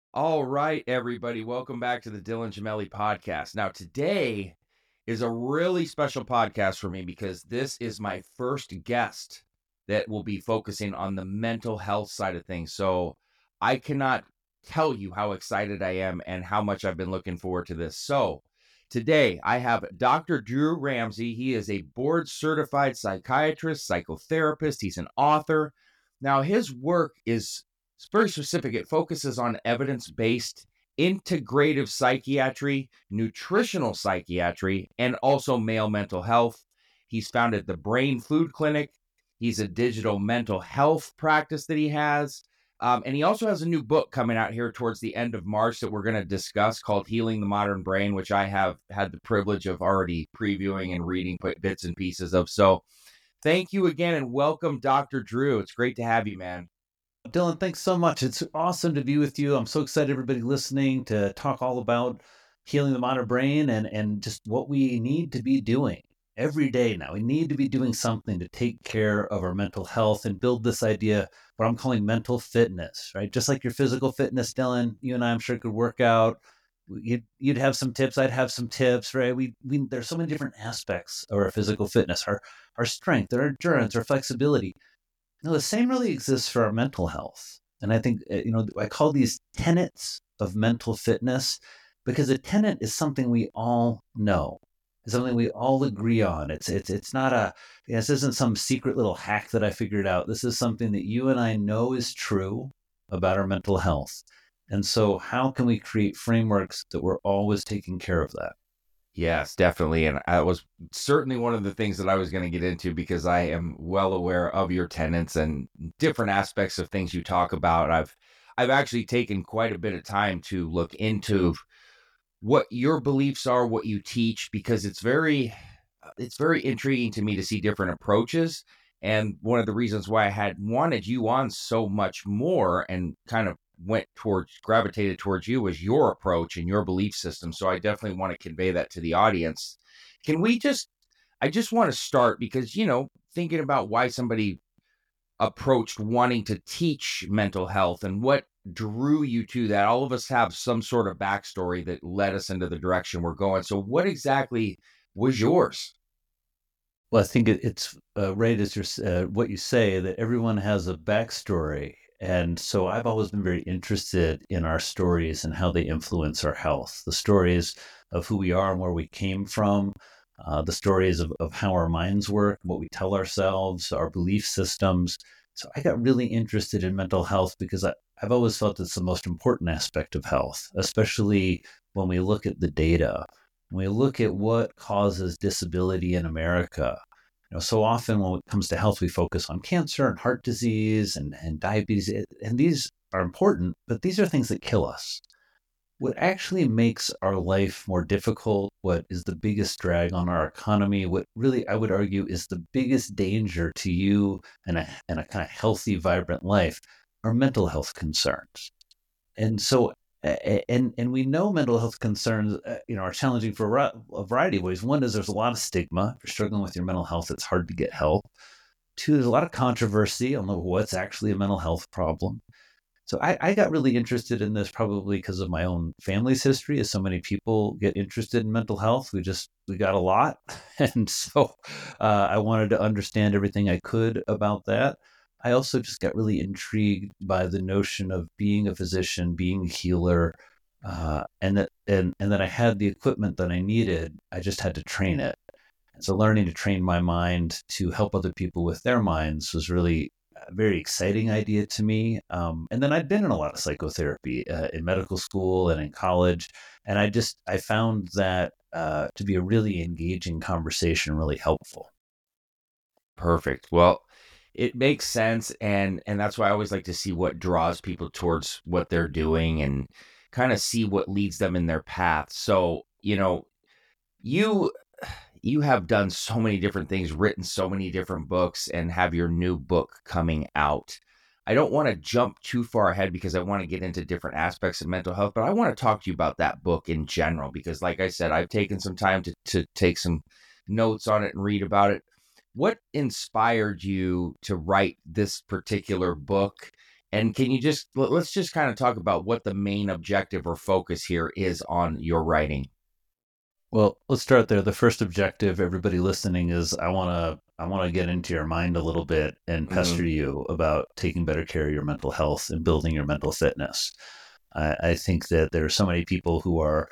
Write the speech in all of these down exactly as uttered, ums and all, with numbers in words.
All right, everybody, welcome back to the Dylan Gemelli podcast. Now, today is a really special podcast for me because this is my first guest that will be focusing on the mental health side of things. So I cannot tell you how excited I am and how much I've been looking forward to this. So today I have Doctor Drew Ramsey. He is a board certified psychiatrist, psychotherapist. He's an author. Now, his work is it's very specific. It focuses on evidence-based integrative psychiatry, nutritional psychiatry, and also male mental health. He's founded the Brain Food Clinic. He's a digital mental health practice that he has. Um, and he also has a new book coming out here towards the end of March that we're going to discuss called Healing the Modern Brain, which I have had the privilege of already previewing and reading bits and pieces of. So thank you again and welcome, Doctor Drew. It's great to have you, man. Dylan, thanks so much. It's awesome to be with you. I'm so excited, everybody listening, to talk all about healing the modern brain and, and just what we need to be doing every day now. We need to be doing something to take care of our mental health and build this idea, what I'm calling mental fitness, right? Just like your physical fitness, Dylan, you and I, I'm sure, could work out. You'd, you'd have some tips. I'd have some tips, right? We, we There's so many different aspects of our physical fitness, our, our strength, our endurance, our flexibility. No, the same really exists for our mental health. And I think, you know, I call these tenets of mental fitness because a tenet is something we all know. It's something we all agree on. It's it's it's not a, you know, this isn't some secret little hack that I figured out. This is something that you and I know is true about our mental health. And so how can we create frameworks that we're always taking care of that? Yes, definitely. And that was certainly one of the things that I was going to get into because I am well aware of your tenets and different aspects of things you talk about. I've I've actually taken quite a bit of time to look into what your beliefs are, what you teach, because it's very it's very intriguing to me to see different approaches. And one of the reasons why I had wanted you on so much more and kind of went towards gravitated towards you was your approach and your belief system. So I definitely want to convey that to the audience. Can we just I just want to start because, you know, thinking about why somebody approached wanting to teach mental health and what drew you to that. All of us have some sort of backstory that led us into the direction we're going. So what exactly was yours? Well, I think it, it's uh, right as you're, uh, what you say, that everyone has a backstory. And so I've always been very interested in our stories and how they influence our health. The stories of who we are and where we came from, uh, the stories of, of how our minds work, what we tell ourselves, our belief systems. So I got really interested in mental health because I, I've always felt it's the most important aspect of health, especially when we look at the data. When we look at what causes disability in America, you know, so often when it comes to health, we focus on cancer and heart disease and, and diabetes, and these are important, but these are things that kill us. What actually makes our life more difficult, what is the biggest drag on our economy, what really I would argue is the biggest danger to you and a, and a kind of healthy, vibrant life, are mental health concerns. And so and and we know mental health concerns, uh, you know, are challenging for a, a variety of ways. One is there's a lot of stigma. If you're struggling with your mental health, it's hard to get help. Two, there's a lot of controversy on what's actually a mental health problem. So I, I got really interested in this probably because of my own family's history. As so many people get interested in mental health, we just we got a lot, and so uh, I wanted to understand everything I could about that. I also just got really intrigued by the notion of being a physician, being a healer, uh, and that and and that I had the equipment that I needed. I just had to train it. And so learning to train my mind to help other people with their minds was really a very exciting idea to me. Um, and then I'd been in a lot of psychotherapy uh, in medical school and in college, and I just I found that uh, to be a really engaging conversation, really helpful. Perfect. Well, it makes sense, and and that's why I always like to see what draws people towards what they're doing and kind of see what leads them in their path. So, you know, you you have done so many different things, written so many different books, and have your new book coming out. I don't want to jump too far ahead because I want to get into different aspects of mental health, but I want to talk to you about that book in general because, like I said, I've taken some time to to take some notes on it and read about it. What inspired you to write this particular book? And can you just, let's just kind of talk about what the main objective or focus here is on your writing. Well, let's start there. The first objective, everybody listening, is I want to I want to get into your mind a little bit and pester mm-hmm. you about taking better care of your mental health and building your mental fitness. I, I think that there are so many people who are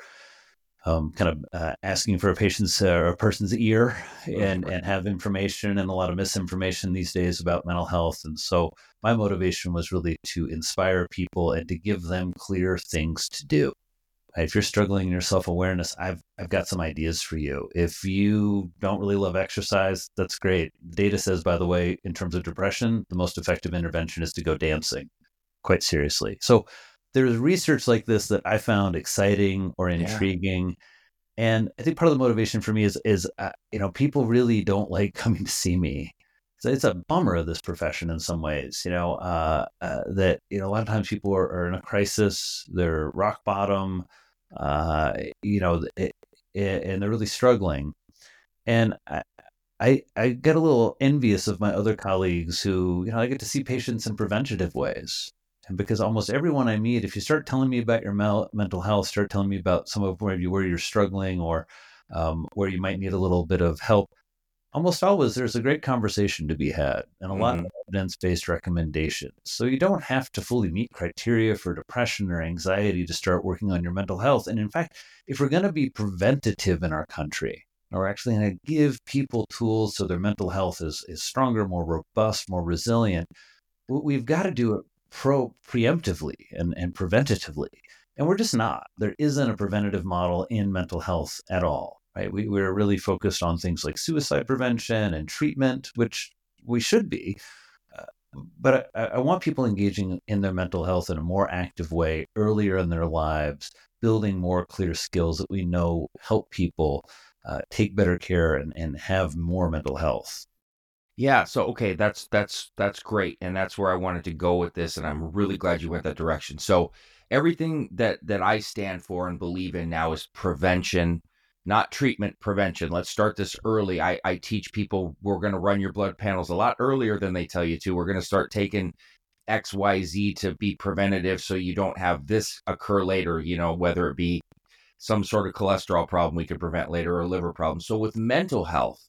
um, kind of uh, asking for a patient's uh, or a person's ear and, and have information and a lot of misinformation these days about mental health. And so my motivation was really to inspire people and to give them clear things to do. If you're struggling in your self-awareness, I've I've got some ideas for you. If you don't really love exercise, that's great. Data says, by the way, in terms of depression, the most effective intervention is to go dancing, quite seriously. So there's research like this that I found exciting or intriguing. Yeah. And I think part of the motivation for me is, is uh, you know, people really don't like coming to see me. So it's a bummer of this profession in some ways, you know, uh, uh, that, you know, a lot of times people are, are in a crisis, they're rock bottom, uh, you know, it, it, and they're really struggling. And I, I, I get a little envious of my other colleagues who, you know, I get to see patients in preventative ways. And because almost everyone I meet, if you start telling me about your mel- mental health, start telling me about some of where, you, where you're struggling or um, where you might need a little bit of help, almost always there's a great conversation to be had and a mm-hmm. lot of evidence-based recommendations. So you don't have to fully meet criteria for depression or anxiety to start working on your mental health. And in fact, if we're going to be preventative in our country, or actually going to give people tools so their mental health is, is stronger, more robust, more resilient, we've got to do it pro preemptively and, and preventatively. And we're just not. There isn't a preventative model in mental health at all. Right? We, we're really focused on things like suicide prevention and treatment, which we should be. Uh, but I, I want people engaging in their mental health in a more active way earlier in their lives, building more clear skills that we know help people uh, take better care and, and have more mental health. Yeah. So, okay, that's, that's, that's great. And that's where I wanted to go with this. And I'm really glad you went that direction. So everything that, that I stand for and believe in now is prevention, not treatment, prevention. Let's start this early. I, I teach people we're going to run your blood panels a lot earlier than they tell you to. We're going to start taking X, Y, Z to be preventative so you don't have this occur later, you know, whether it be some sort of cholesterol problem we could prevent later or a liver problem. So with mental health,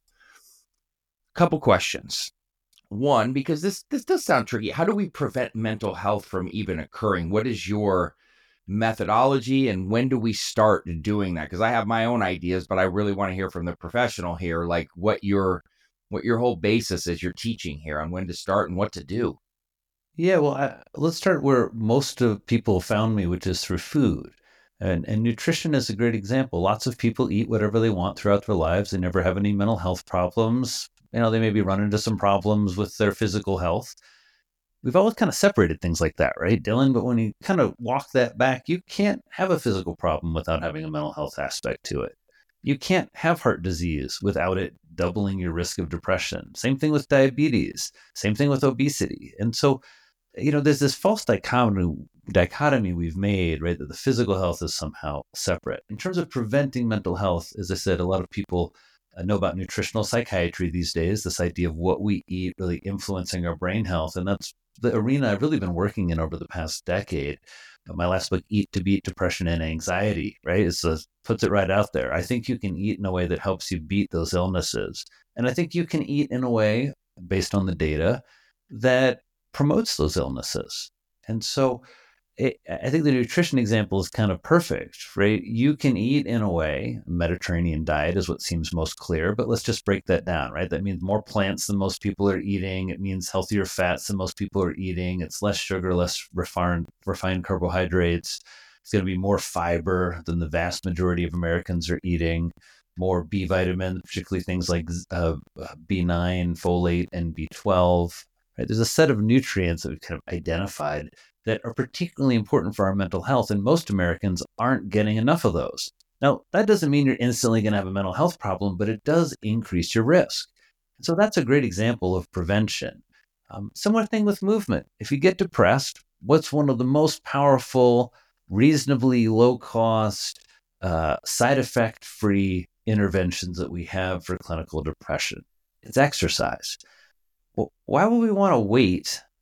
a couple questions. One, because this this does sound tricky. How do we prevent mental health from even occurring? What is your methodology and when do we start doing that? Because I have my own ideas, but I really want to hear from the professional here, like what your what your whole basis is you're teaching here on when to start and what to do. Yeah, well, I, let's start where most of people found me, which is through food. And, and nutrition is a great example. Lots of people eat whatever they want throughout their lives. They never have any mental health problems. You know, they maybe run into some problems with their physical health. We've always kind of separated things like that, right, Dylan? But when you kind of walk that back, you can't have a physical problem without having a mental health aspect to it. You can't have heart disease without it doubling your risk of depression. Same thing with diabetes. Same thing with obesity. And so, you know, there's this false dichotomy, dichotomy we've made, right, that the physical health is somehow separate. In terms of preventing mental health, as I said, a lot of people uh, know about nutritional psychiatry these days, this idea of what we eat really influencing our brain health. And that's the arena I've really been working in over the past decade. Uh, my last book, Eat to Beat Depression and Anxiety, right, is a, puts it right out there. I think you can eat in a way that helps you beat those illnesses. And I think you can eat in a way, based on the data, that promotes those illnesses. And so it, I think the nutrition example is kind of perfect, right? You can eat in a way, a Mediterranean diet is what seems most clear, but let's just break that down, right? That means more plants than most people are eating. It means healthier fats than most people are eating. It's less sugar, less refined, refined carbohydrates. It's going to be more fiber than the vast majority of Americans are eating, more B vitamins, particularly things like uh, B nine, folate, and B twelve. Right? There's a set of nutrients that we've kind of identified that are particularly important for our mental health, and most Americans aren't getting enough of those. Now, that doesn't mean you're instantly going to have a mental health problem, but it does increase your risk. And so that's a great example of prevention. Um, similar thing with movement. If you get depressed, what's one of the most powerful, reasonably low-cost, uh, side effect-free interventions that we have for clinical depression? It's exercise. Well, why would we want to wait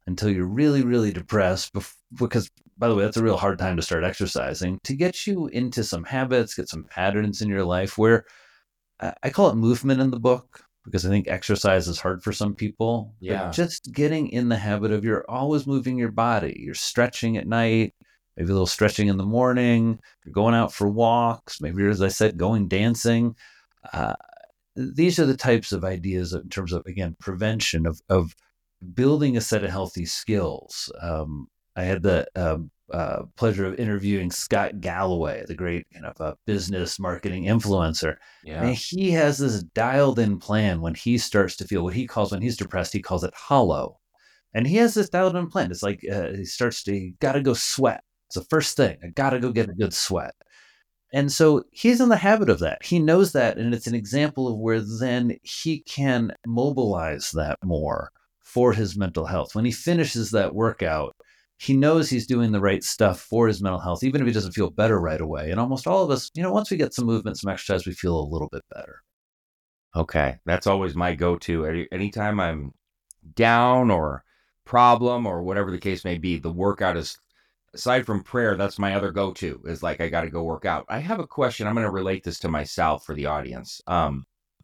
until you're really, really depressed. Bef- because, by the way, that's a real hard time to start exercising, to get you into some habits, get some patterns in your life where I, I call it movement in the book, because I think exercise is hard for some people, but Yeah. just getting in the habit of you're always moving your body. You're stretching at night, maybe a little stretching in the morning, you're going out for walks, maybe, as I said, going dancing. Uh, these are the types of ideas in terms of, again, prevention of, of building a set of healthy skills. Um, I had the um, uh, pleasure of interviewing Scott Galloway, the great kind of uh, business marketing influencer. Yeah. And he has this dialed in plan when he starts to feel what he calls, when he's depressed, he calls it hollow. And he has this dialed in plan. It's like uh, he starts to, got to go sweat. It's the first thing. I got to go get a good sweat. And so he's in the habit of that. He knows that. And it's an example of where then he can mobilize that more for his mental health. When he finishes that workout, he knows he's doing the right stuff for his mental health, even if he doesn't feel better right away. And almost all of us, you know, once we get some movement, some exercise, we feel a little bit better. Okay. That's always my go-to. Any, anytime I'm down or problem or whatever the case may be, the workout is, aside from prayer, that's my other go-to, is like, I got to go work out. I have a question. I'm going to relate this to myself for the audience. Um,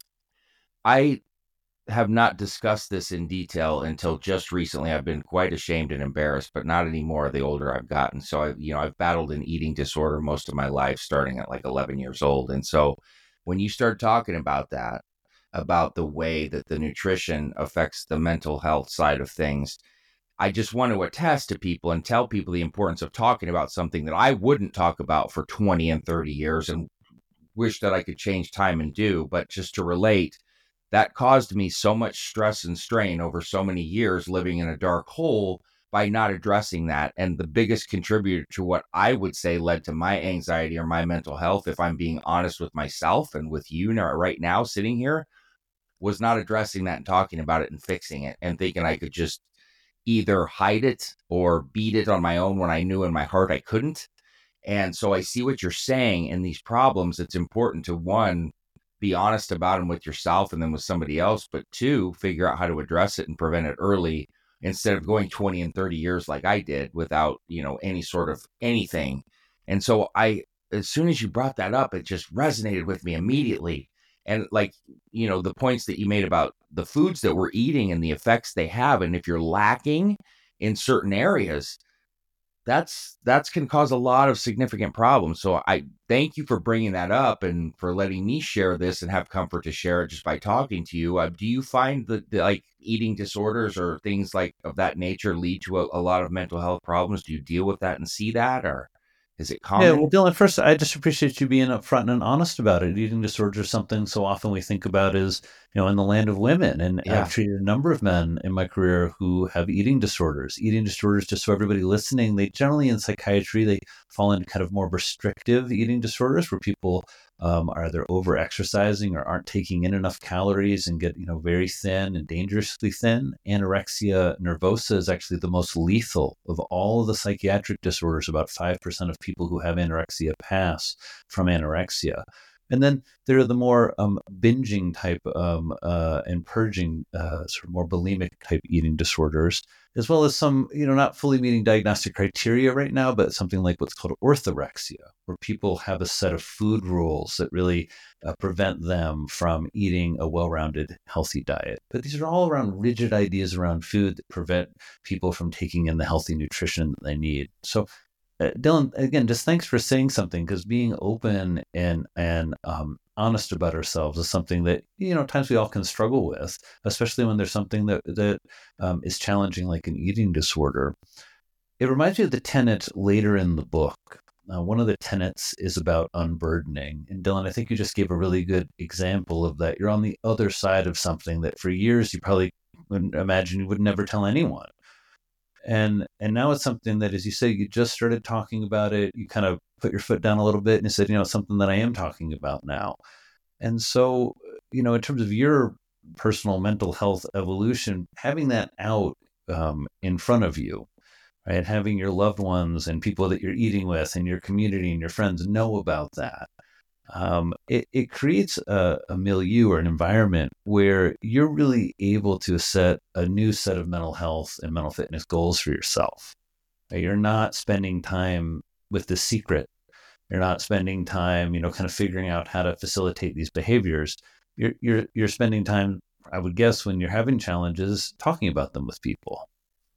I have not discussed this in detail until just recently. I've been quite ashamed and embarrassed, but not anymore the older I've gotten. So I, you know, I've battled an eating disorder most of my life, starting at like eleven years old. And so when you start talking about that, about the way that the nutrition affects the mental health side of things, I just want to attest to people and tell people the importance of talking about something that I wouldn't talk about for twenty and thirty years and wish that I could change time and do. But just to relate, that caused me so much stress and strain over so many years living in a dark hole by not addressing that. And the biggest contributor to what I would say led to my anxiety or my mental health, if I'm being honest with myself and with you now, right now sitting here, was not addressing that and talking about it and fixing it and thinking I could just either hide it or beat it on my own when I knew in my heart I couldn't. And so I see what you're saying in these problems. It's important to, one, be honest about them with yourself and then with somebody else, but two, figure out how to address it and prevent it early instead of going twenty and thirty years like I did without, you know, any sort of anything. And so I, as soon as you brought that up, it just resonated with me immediately. And like, you know, the points that you made about the foods that we're eating and the effects they have. And if you're lacking in certain areas, that's that's can cause a lot of significant problems. So I thank you for bringing that up and for letting me share this and have comfort to share it just by talking to you. Uh, do you find that the, like eating disorders or things like of that nature lead to a, a lot of mental health problems? Do you deal with that and see that, or is it Yeah, well, common? Dylan, first, I just appreciate you being upfront and honest about it. Eating disorder is something so often we think about as, you know, in the land of women. And I've Yeah. treated a number of men in my career who have eating disorders. Eating disorders, just so everybody listening, they generally in psychiatry, they fall into kind of more restrictive eating disorders where people um, are either over exercising or aren't taking in enough calories and get, you know, very thin and dangerously thin. Anorexia nervosa is actually the most lethal of all of the psychiatric disorders. About five percent of people who have anorexia pass from anorexia. And then there are the more um, binging type um, uh, and purging, uh, sort of more bulimic type eating disorders, as well as some, you know, not fully meeting diagnostic criteria right now, but something like what's called orthorexia, where people have a set of food rules that really uh, prevent them from eating a well-rounded, healthy diet. But these are all around rigid ideas around food that prevent people from taking in the healthy nutrition that they need. So uh, Dylan, again, just thanks for saying something, because being open and and um, honest about ourselves is something that, you know, at times we all can struggle with, especially when there's something that that um, is challenging, like an eating disorder. It reminds me of the tenet later in the book. Uh, one of the tenets is about unburdening. And Dylan, I think you just gave a really good example of that. You're on the other side of something that for years you probably wouldn't imagine you would never tell anyone. And and now it's something that, as you say, you just started talking about it. You kind of put your foot down a little bit and you said, you know, it's something that I am talking about now. And so, you know, in terms of your personal mental health evolution, having that out um, in front of you, right? Having your loved ones and people that you're eating with and your community and your friends know about that. um, it, it creates a, a milieu or an environment where you're really able to set a new set of mental health and mental fitness goals for yourself. You're not spending time with the secret. You're not spending time, you know, kind of figuring out how to facilitate these behaviors. You're you're you're spending time, I would guess, when you're having challenges, talking about them with people.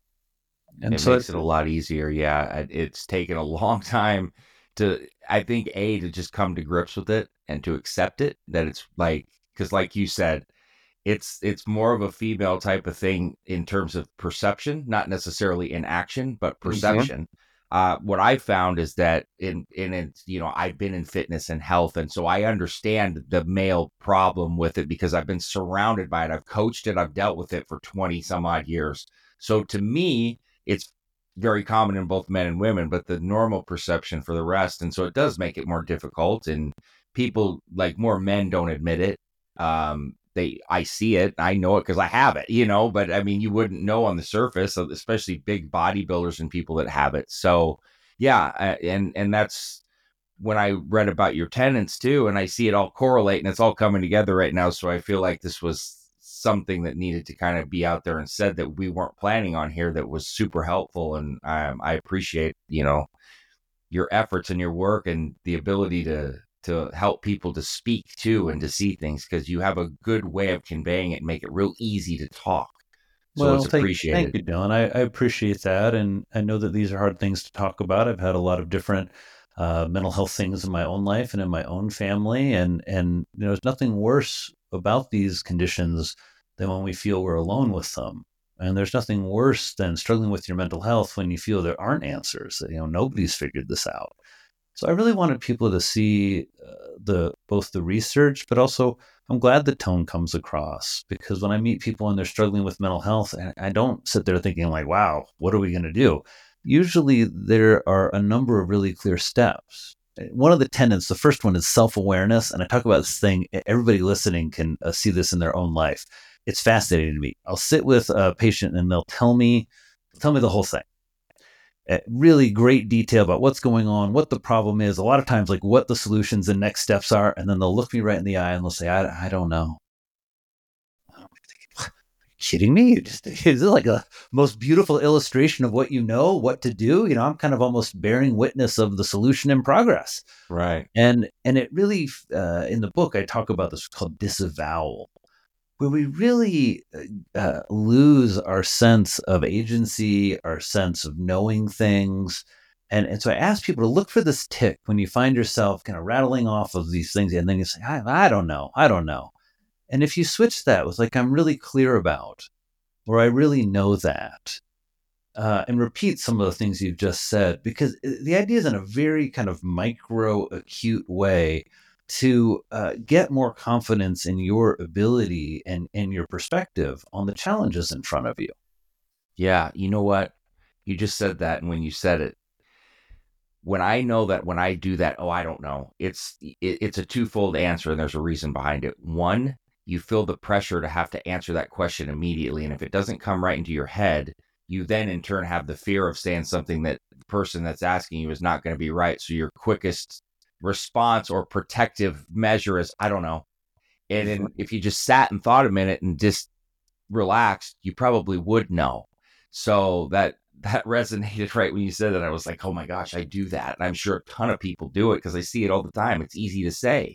And It so makes it, it a lot easier. Yeah, it- it's taken a long time to, I think, A, to just come to grips with it and to accept it, that it's like, because like you said, it's it's more of a female type of thing in terms of perception, not necessarily in action, but Mhm. perception. Uh, what I found is that in in it's, you know, I've been in fitness and health, and so I understand the male problem with it because I've been surrounded by it. I've coached it. I've dealt with it for twenty some odd years. So to me, it's very common in both men and women, but the normal perception for the rest, and so it does make it more difficult. And people, like, more men don't admit it. Um, they, I see it, I know it because I have it, you know. But I mean, you wouldn't know on the surface, especially big bodybuilders and people that have it. So yeah, uh, and and that's when I read about your tenants too, and I see it all correlate and it's all coming together right now. So I feel like this was something that needed to kind of be out there and said that we weren't planning on here, that was super helpful. And um, I appreciate, you know, your efforts and your work and the ability to to help people to speak to and to see things, because you have a good way of conveying it and make it real easy to talk. So well, it's thank thank appreciated. you, Dylan. I, I appreciate that, and I know that these are hard things to talk about. I've had a lot of different uh, mental health things in my own life and in my own family, and and you know, there's nothing worse about these conditions than when we feel we're alone with them. And there's nothing worse than struggling with your mental health when you feel there aren't answers. That, you know, nobody's figured this out. So I really wanted people to see uh, the both the research, but also I'm glad the tone comes across, because when I meet people and they're struggling with mental health, I, I don't sit there thinking like, "Wow, what are we going to do?" Usually, there are a number of really clear steps. One of the tenets, the first one, is self-awareness, and I talk about this thing. Everybody listening can uh, see this in their own life. It's fascinating to me. I'll sit with a patient and they'll tell me, tell me the whole thing, really great detail about what's going on, what the problem is, a lot of times like what the solutions and next steps are. And then they'll look me right in the eye and they'll say, I, I don't know. Are you kidding me? You just, is it like a most beautiful illustration of what you know, what to do? You know, I'm kind of almost bearing witness of the solution in progress. Right. And, and it really, uh, in the book, I talk about this called disavowal, where we really uh, lose our sense of agency, our sense of knowing things. And, and so I ask people to look for this tick when you find yourself kind of rattling off of these things. And then you say, I, I don't know. I don't know. And if you switch that with like, I'm really clear about, or I really know that, uh, and repeat some of the things you've just said, because the idea is in a very kind of micro acute way to uh, get more confidence in your ability and, and your perspective on the challenges in front of you. Yeah. You know what? You just said that. And when you said it, when I know that when I do that, oh, I don't know, it's it, it's a twofold answer, and there's a reason behind it. One, you feel the pressure to have to answer that question immediately. And if it doesn't come right into your head, you then in turn have the fear of saying something that the person that's asking you is not going to be right. So your quickest response or protective measure is, I don't know. And then if you just sat and thought a minute and just relaxed, you probably would know. So that that resonated right when you said that. I was like, oh my gosh, I do that. And I'm sure a ton of people do it because I see it all the time. It's easy to say.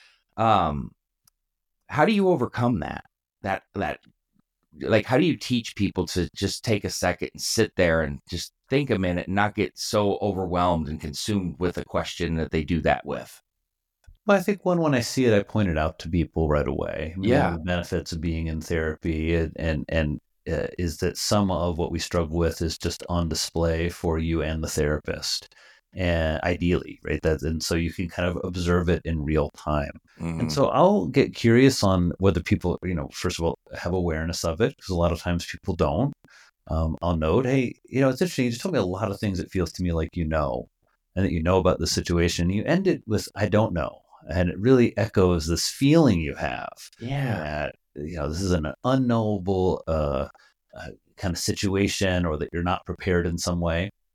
Um, how do you overcome that? That that like, how do you teach people to just take a second and sit there and just think a minute and not get so overwhelmed and consumed with a question that they do that with? Well, I think one, when I see it, I point it out to people right away. I mean, one of Yeah. the benefits of being in therapy and, and, and uh, is that some of what we struggle with is just on display for you and the therapist. And ideally, right? That, and so you can kind of observe it in real time. And Mm-hmm. so I'll get curious on whether people, you know, first of all, have awareness of it, because a lot of times people don't. Um, I'll note, hey, you know, it's interesting. You just told me a lot of things that feels to me like you know, and that you know about the situation. You end it with, I don't know. And it really echoes this feeling you have Yeah. that, you know, this is an unknowable uh, uh, kind of situation, or that you're not prepared in some way.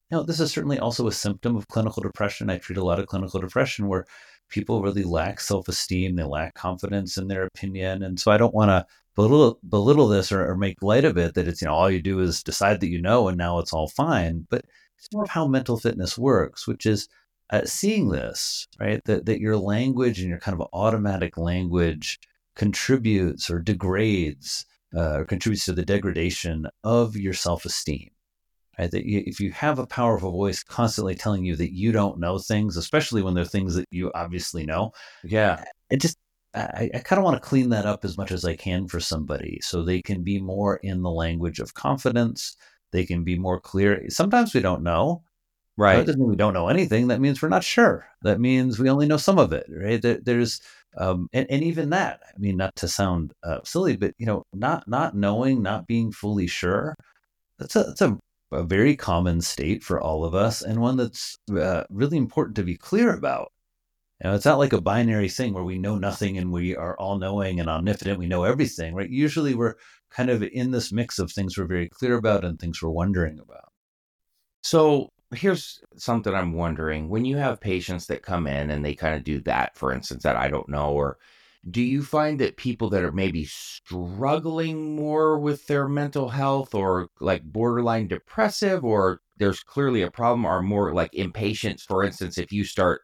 Now, this is certainly also a symptom of clinical depression. I treat a lot of clinical depression where people really lack self-esteem, they lack confidence in their opinion. And so I don't want to belittle, belittle this or, or make light of it, that it's, you know, all you do is decide that you know, and now it's all fine. But it's more of how mental fitness works, which is uh, seeing this, right? That, that your language and your kind of automatic language contributes or degrades uh, or contributes to the degradation of your self-esteem. Right? That you, if you have a powerful voice constantly telling you that you don't know things, especially when they're things that you obviously know, Yeah. it just, I, I kind of want to clean that up as much as I can for somebody so they can be more in the language of confidence. They can be more clear. Sometimes we don't know. Right. That doesn't mean we don't know anything. That means we're not sure. That means we only know some of it, right? There, there's, um, and, and even that, I mean, not to sound uh, silly, but, you know, not, not knowing, not being fully sure, that's a, that's a, a very common state for all of us, and one that's uh, really important to be clear about. You know, it's not like a binary thing where we know nothing and we are all knowing and omnipotent. We know everything, right? Usually we're kind of in this mix of things we're very clear about and things we're wondering about. So here's something I'm wondering. When you have patients that come in and they kind of do that, for instance, that I don't know, or do you find that people that are maybe struggling more with their mental health or like borderline depressive, or there's clearly a problem, are more like impatient? For instance, if you start,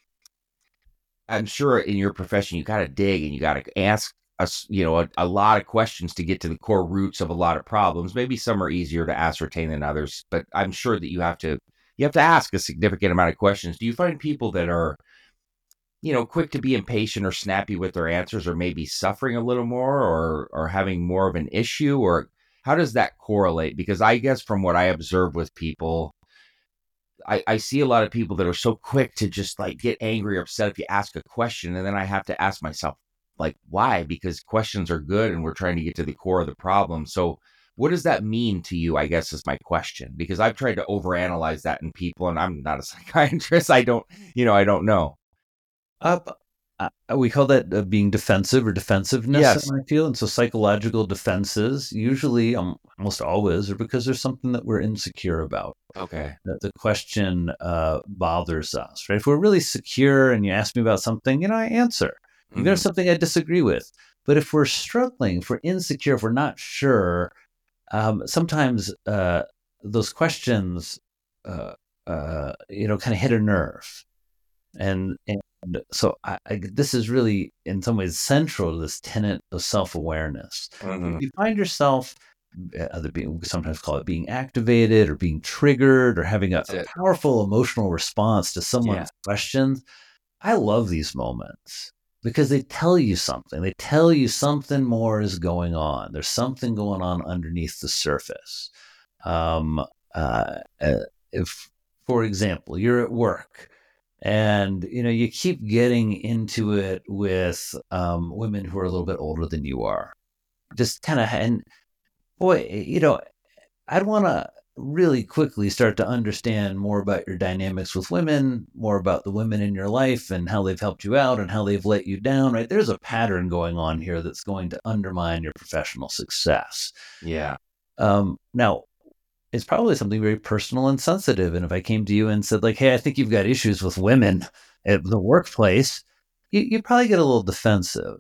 I'm sure in your profession, you got to dig and you got to ask us, you know, a, a lot of questions to get to the core roots of a lot of problems. Maybe some are easier to ascertain than others, but I'm sure that you have to, you have to ask a significant amount of questions. Do you find people that are, you know, quick to be impatient or snappy with their answers, or maybe suffering a little more, or or having more of an issue, or how does that correlate? Because I guess from what I observe with people, I, I see a lot of people that are so quick to just like get angry or upset if you ask a question, and then I have to ask myself, like, why? Because questions are good and we're trying to get to the core of the problem. So what does that mean to you, I guess, is my question, because I've tried to overanalyze that in people, and I'm not a psychiatrist. I don't, you know, I don't know. Uh, uh, we call that uh, being defensive or defensiveness, Yes. I feel. And so psychological defenses usually, um, almost always, are because there's something that we're insecure about. Okay. That the question uh, bothers us, right? If we're really secure and you ask me about something, you know, I answer. If Mhm. there's something I disagree with. But if we're struggling, if we're insecure, if we're not sure, um, sometimes uh, those questions, uh, uh, you know, kind of hit a nerve. And, and so I, I, this is really, in some ways, central to this tenet of self-awareness. Mhm. If you find yourself, either being, we sometimes call it being activated or being triggered or having a, That's a it. powerful emotional response to someone's Yeah. questions, I love these moments because they tell you something. They tell you something more is going on. There's something going on underneath the surface. Um, uh, uh, if, for example, you're at work and you know you keep getting into it with um, women who are a little bit older than you are, just kind of, and boy, you know, I'd want to really quickly start to understand more about your dynamics with women, more about the women in your life and how they've helped you out and how they've let you down, right? There's a pattern going on here that's going to undermine your professional success. Yeah. Um, now, it's probably something very personal and sensitive. And if I came to you and said, like, hey, I think you've got issues with women at the workplace, you, you probably get a little defensive.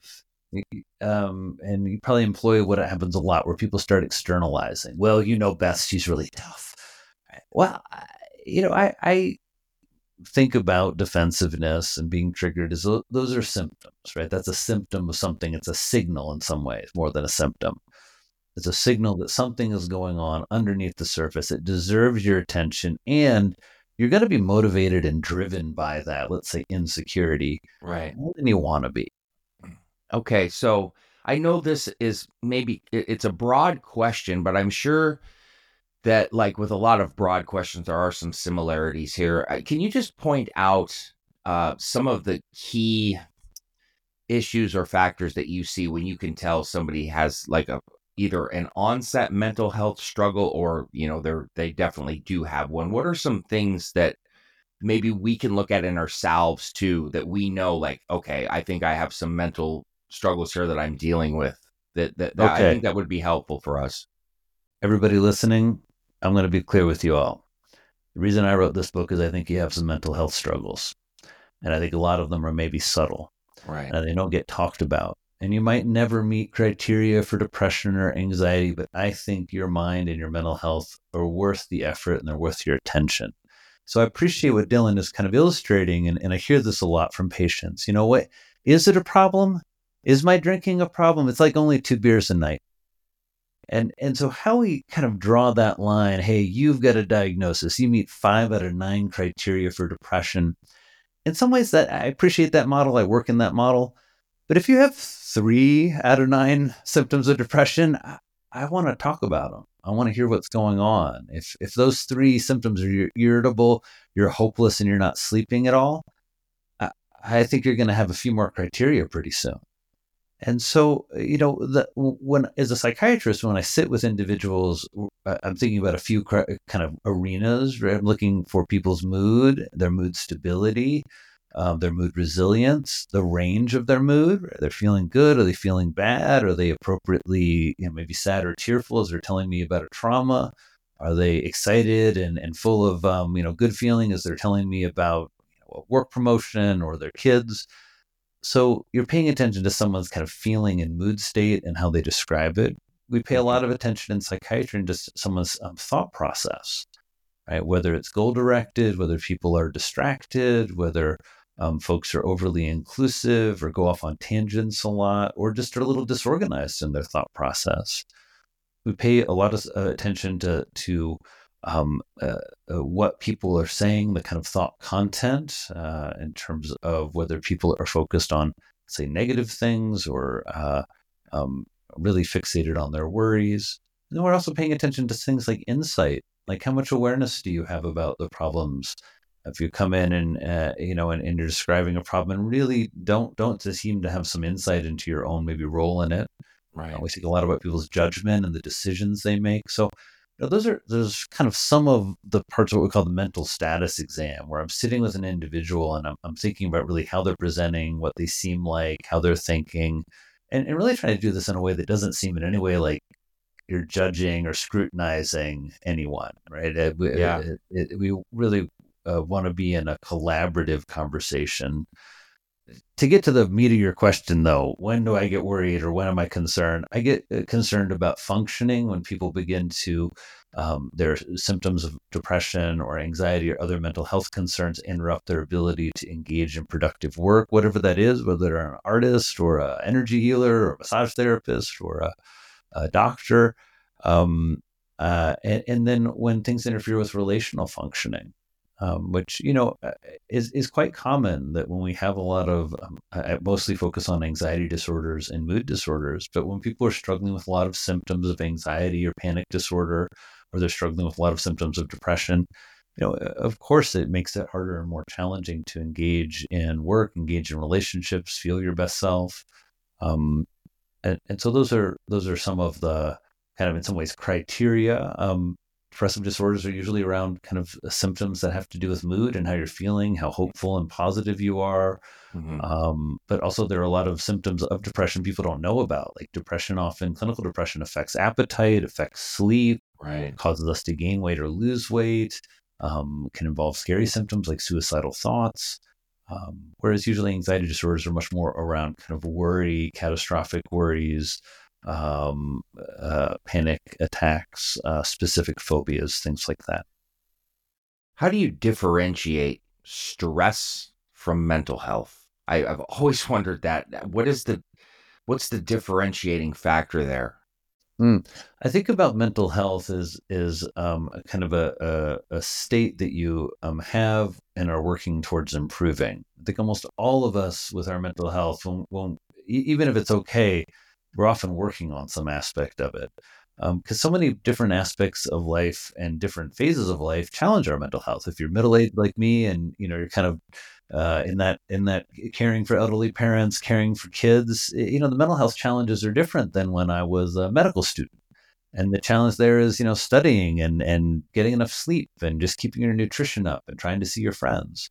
Um, and you probably employ what happens a lot where people start externalizing. Well, you know, Beth, she's really tough. Well, I, you know, I, I think about defensiveness and being triggered as those are symptoms, right? That's a symptom of something. It's a signal in some ways more than a symptom. It's a signal that something is going on underneath the surface. It deserves your attention, and you're going to be motivated and driven by that, let's say, insecurity, Right. more than you want to be. Okay. So I know this is maybe, it's a broad question, but I'm sure that, like with a lot of broad questions, there are some similarities here. Can you just point out uh, some of the key issues or factors that you see when you can tell somebody has like a either an onset mental health struggle, or you know they're they definitely do have one? What are some things that maybe we can look at in ourselves too, that we know, like, okay, I think I have some mental struggles here that I'm dealing with, that that, that I Okay, think that would be helpful for us. everybody listening, I'm going to be clear with you all. The reason I wrote this book is I think you have some mental health struggles. And I think a lot of them are maybe subtle. Right. And they don't get talked about. And you might never meet criteria for depression or anxiety, but I think your mind and your mental health are worth the effort and they're worth your attention. So I appreciate what Dylan is kind of illustrating. And, and I hear this a lot from patients. You know what? Is it a problem? Is my drinking a problem? It's like only two beers a night. And and so how we kind of draw that line, hey, you've got a diagnosis, you meet five out of nine criteria for depression. In some ways, that I appreciate that model. I work in that model. But if you have three out of nine symptoms of depression, I, I want to talk about them. I want to hear what's going on. If if those three symptoms are you're irritable, you're hopeless, and you're not sleeping at all, I, I think you're going to have a few more criteria pretty soon. And so, you know, the, when as a psychiatrist, when I sit with individuals, I'm thinking about a few kind of arenas. Right? I'm looking for people's mood, their mood stability, um, their mood resilience, the range of their mood. Are they feeling good? Are they feeling bad? Are they appropriately, you know, maybe sad or tearful as they're telling me about a trauma? Are they excited and, and full of, um, you know, good feeling as they're telling me about, you know, a work promotion or their kids? So you're paying attention to someone's kind of feeling and mood state and how they describe it. We pay a lot of attention in psychiatry and just someone's um, thought process, right? Whether it's goal directed, whether people are distracted, whether um, folks are overly inclusive or go off on tangents a lot, or just are a little disorganized in their thought process. We pay a lot of uh, attention to to um, uh, uh, what people are saying, the kind of thought content uh, in terms of whether people are focused on, say, negative things or uh, um, really fixated on their worries. And then we're also paying attention to things like insight, like how much awareness do you have about the problems? If you come in and uh, you know and, and you're describing a problem and really don't don't seem to have some insight into your own maybe role in it. Right. Uh, we think a lot about people's judgment and the decisions they make. So you know, those are those kind of some of the parts of what we call the mental status exam, where I'm sitting with an individual and I'm, I'm thinking about really how they're presenting, what they seem like, how they're thinking, and, and really trying to do this in a way that doesn't seem in any way like you're judging or scrutinizing anyone, right? Uh, we, Yeah. it, it, we really uh, want to be in a collaborative conversation. To get to the meat of your question, though, when do I get worried or when am I concerned? I get concerned about functioning when people begin to, um, their symptoms of depression or anxiety or other mental health concerns interrupt their ability to engage in productive work, whatever that is, whether they're an artist or an energy healer or a massage therapist or a, a doctor. Um, uh, and, and then when things interfere with relational functioning. Um, which, you know, is, is quite common that when we have a lot of, um, I mostly focus on anxiety disorders and mood disorders, but when people are struggling with a lot of symptoms of anxiety or panic disorder, or they're struggling with a lot of symptoms of depression, you know, of course, it makes it harder and more challenging to engage in work, engage in relationships, feel your best self. Um, and, and so those are, those are some of the kind of, in some ways, criteria. Um, Depressive disorders are usually around kind of symptoms that have to do with mood and how you're feeling, how hopeful and positive you are. Mm-hmm. Um, but also there are a lot of symptoms of depression people don't know about. Like depression, often clinical depression affects appetite, affects sleep, right, causes us to gain weight or lose weight, um, can involve scary symptoms like suicidal thoughts. Um, whereas usually anxiety disorders are much more around kind of worry, catastrophic worries, um, uh, panic attacks, uh, specific phobias, things like that. How do you differentiate stress from mental health? I, I've always wondered that. What is the, what's the differentiating factor there? Mm. I think about mental health as is um, a kind of a, a, a state that you um, have and are working towards improving. I think almost all of us with our mental health, when, when, even if it's okay, we're often working on some aspect of it. Because um, so many different aspects of life and different phases of life challenge our mental health. If you're middle-aged like me, and you know you're kind of uh, in that in that caring for elderly parents, caring for kids, you know the mental health challenges are different than when I was a medical student. And the challenge there is, you know, studying and and getting enough sleep and just keeping your nutrition up and trying to see your friends.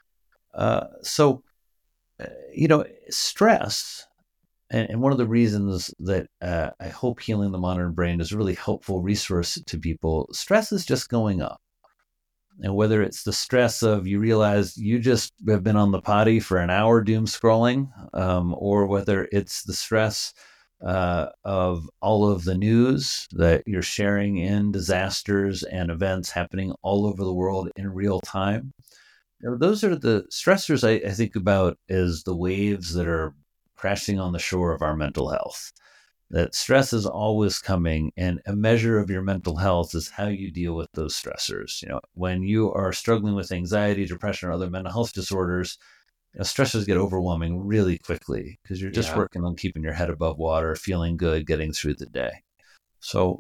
Uh, so, uh, you know, stress. And, and one of the reasons that uh, I hope Healing the Modern Brain is a really helpful resource to people, stress is just going up. And whether it's the stress of you realize you just have been on the potty for an hour doom scrolling, um, or whether it's the stress uh, of all of the news that you're sharing in disasters and events happening all over the world in real time. You know, those are the stressors I, I think about as the waves that are crashing on the shore of our mental health. That stress is always coming, and a measure of your mental health is how you deal with those stressors. You know, when you are struggling with anxiety, depression, or other mental health disorders, you know, stressors get overwhelming really quickly because you're just Yeah. working on keeping your head above water, feeling good, getting through the day. So,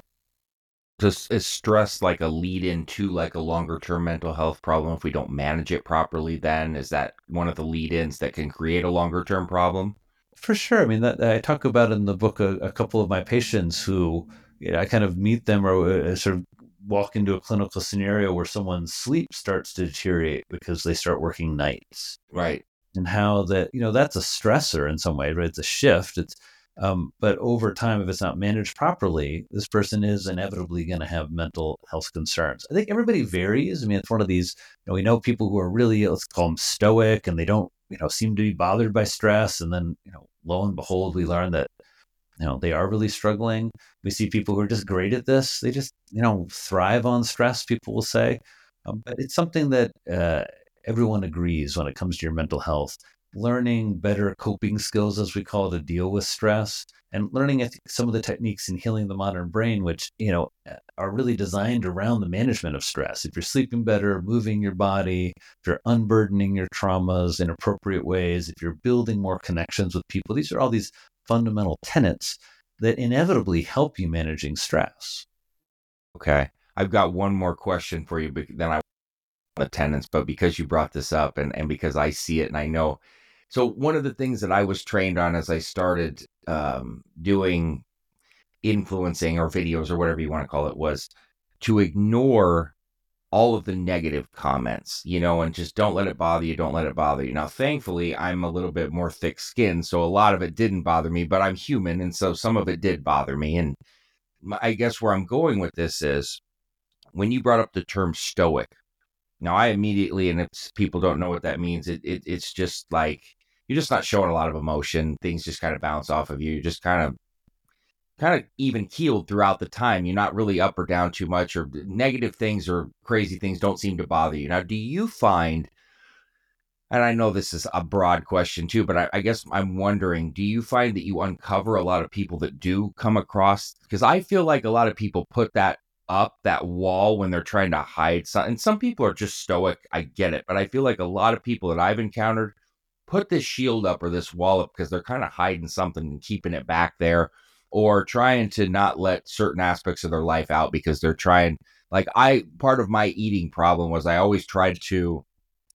Does is stress like a lead into like a longer term mental health problem if we don't manage it properly? Then is that one of the lead ins that can create a longer term problem? for sure, I mean that I talk about in the book a, a couple of my patients who, you know, I kind of meet them or uh, sort of walk into a clinical scenario where someone's sleep starts to deteriorate because they start working nights. Right. And how that, you know, that's a stressor in some way, right? It's a shift. It's, um, but over time, if it's not managed properly, this person is inevitably going to have mental health concerns. I think everybody varies. I mean, it's one of these, you know, we know people who are really, let's call them stoic, and they don't, you know, seem to be bothered by stress. And then, you know, lo and behold, we learn that, you know, they are really struggling. We see people who are just great at this. They just, you know, thrive on stress, people will say. Um, but it's something that, uh, everyone agrees when it comes to your mental health. Learning better coping skills, as we call it, to deal with stress, and learning I think, some of the techniques in healing the modern brain, which you know are really designed around the management of stress. If you're sleeping better, moving your body, if you're unburdening your traumas in appropriate ways, if you're building more connections with people, these are all these fundamental tenets that inevitably help you managing stress. Okay. I've got one more question for you, but then I attendance, but because you brought this up and, and because I see it and I know. So one of the things that I was trained on as I started um, doing influencing or videos or whatever you want to call it was to ignore all of the negative comments, you know, and just don't let it bother you. Don't let it bother you. Now, thankfully, I'm a little bit more thick skinned, so a lot of it didn't bother me, but I'm human. And so some of it did bother me. And my, I guess where I'm going with this is when you brought up the term stoic. Now, I immediately, and if people don't know what that means, it, it it's just like you're just not showing a lot of emotion. Things just kind of bounce off of you. You're just kind of kind of even keeled throughout the time. You're not really up or down too much, or negative things or crazy things don't seem to bother you. Now, do you find, and I know this is a broad question too, but I, I guess I'm wondering, do you find that you uncover a lot of people that do come across? Because I feel like a lot of people put that up, that wall, when they're trying to hide something. And some people are just stoic. I get it. But I feel like a lot of people that I've encountered put this shield up or this wall up because they're kind of hiding something and keeping it back there, or trying to not let certain aspects of their life out because they're trying, like I, part of my eating problem was I always tried to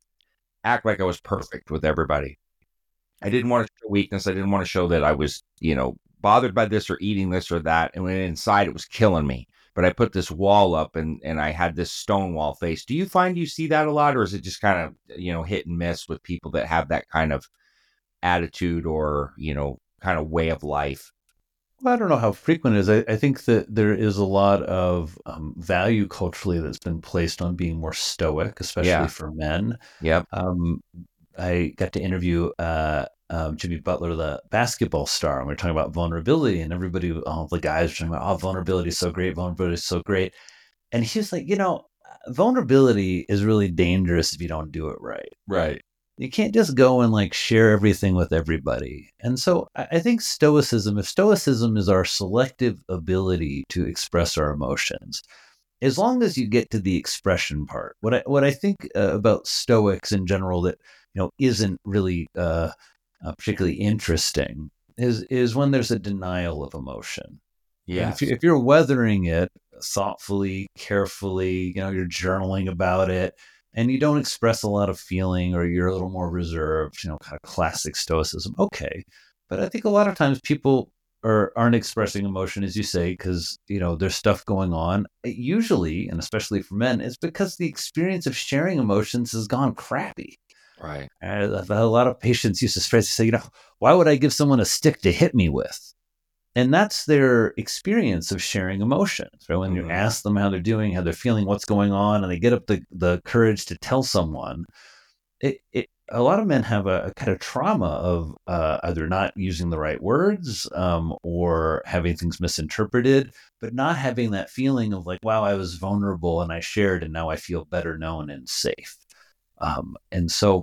act like I was perfect with everybody. I didn't want to show weakness. I didn't want to show that I was, you know, bothered by this or eating this or that. And when inside it was killing me. But I put this wall up and, and I had this stone wall face. Do you find you see that a lot, or is it just kind of, you know, hit and miss with people that have that kind of attitude or, you know, kind of way of life? Well, I don't know how frequent it is. I, I think that there is a lot of um, value culturally that's been placed on being more stoic, especially Yeah. for men. Yep. Um, I got to interview uh, um, Jimmy Butler, the basketball star, and we were talking about vulnerability, and everybody, all the guys were talking about, oh, vulnerability is so great, vulnerability is so great. And he was like, you know, vulnerability is really dangerous if you don't do it right. Right. You can't just go and like share everything with everybody. And so I I think stoicism, if stoicism is our selective ability to express our emotions, as long as you get to the expression part, what I what I think uh, about Stoics in general that you know isn't really uh, uh, particularly interesting is is when there's a denial of emotion. And if Yes. you, if you're weathering it thoughtfully, carefully, you know, you're journaling about it, and you don't express a lot of feeling, or you're a little more reserved, you know, kind of classic Stoicism. Okay, but I think a lot of times people or aren't expressing emotion, as you say, because you know there's stuff going on. Usually, and especially for men, it's because the experience of sharing emotions has gone crappy. Right. And a lot of patients used to stress to say, you know, why would I give someone a stick to hit me with? And that's their experience of sharing emotions, right? When Mm-hmm. you ask them how they're doing, how they're feeling, what's going on, and they get up the, the courage to tell someone, it, it a lot of men have a, a kind of trauma of uh, either not using the right words um, or having things misinterpreted, but not having that feeling of like, wow, I was vulnerable and I shared and now I feel better known and safe. Um, and so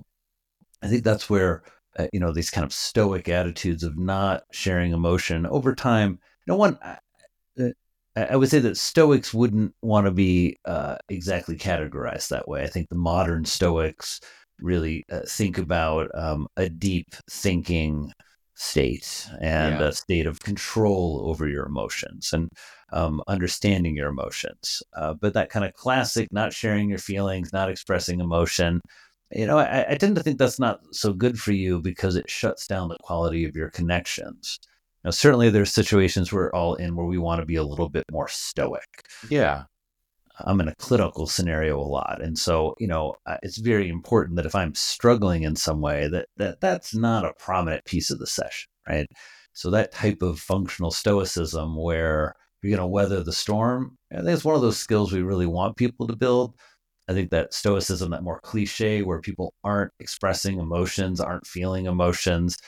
I think that's where, uh, you know, these kind of stoic attitudes of not sharing emotion over time, no one, uh, I would say that Stoics wouldn't want to be uh, exactly categorized that way. I think the modern Stoics really uh, think about um, a deep thinking state and Yeah. a state of control over your emotions and um, understanding your emotions. Uh, but that kind of classic, not sharing your feelings, not expressing emotion, you know, I, I tend to think that's not so good for you because it shuts down the quality of your connections. Now, certainly there's situations we're all in where we want to be a little bit more stoic. Yeah. I'm in a clinical scenario a lot. And so, you know, uh, it's very important that if I'm struggling in some way, that, that that's not a prominent piece of the session, right? So that type of functional stoicism where you're going to weather the storm, I think it's one of those skills we really want people to build. I think that stoicism, that more cliche where people aren't expressing emotions, aren't feeling emotions,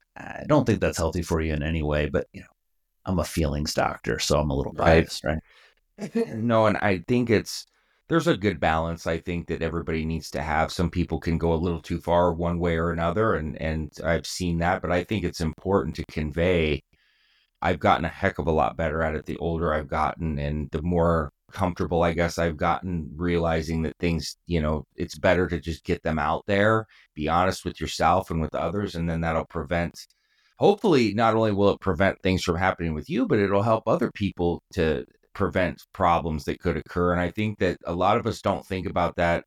I don't think that's healthy for you in any way, but you know, I'm a feelings doctor, so I'm a little Right. biased, right? No, and I think it's there's a good balance. I think that everybody needs to have. Some people can go a little too far one way or another, and and I've seen that, but I think it's important to convey. I've gotten a heck of a lot better at it the older I've gotten and the more comfortable I guess I've gotten realizing that things, you know, it's better to just get them out there, be honest with yourself and with others, and then that'll prevent hopefully not only will it prevent things from happening with you, but it'll help other people to prevent problems that could occur. And I think that a lot of us don't think about that.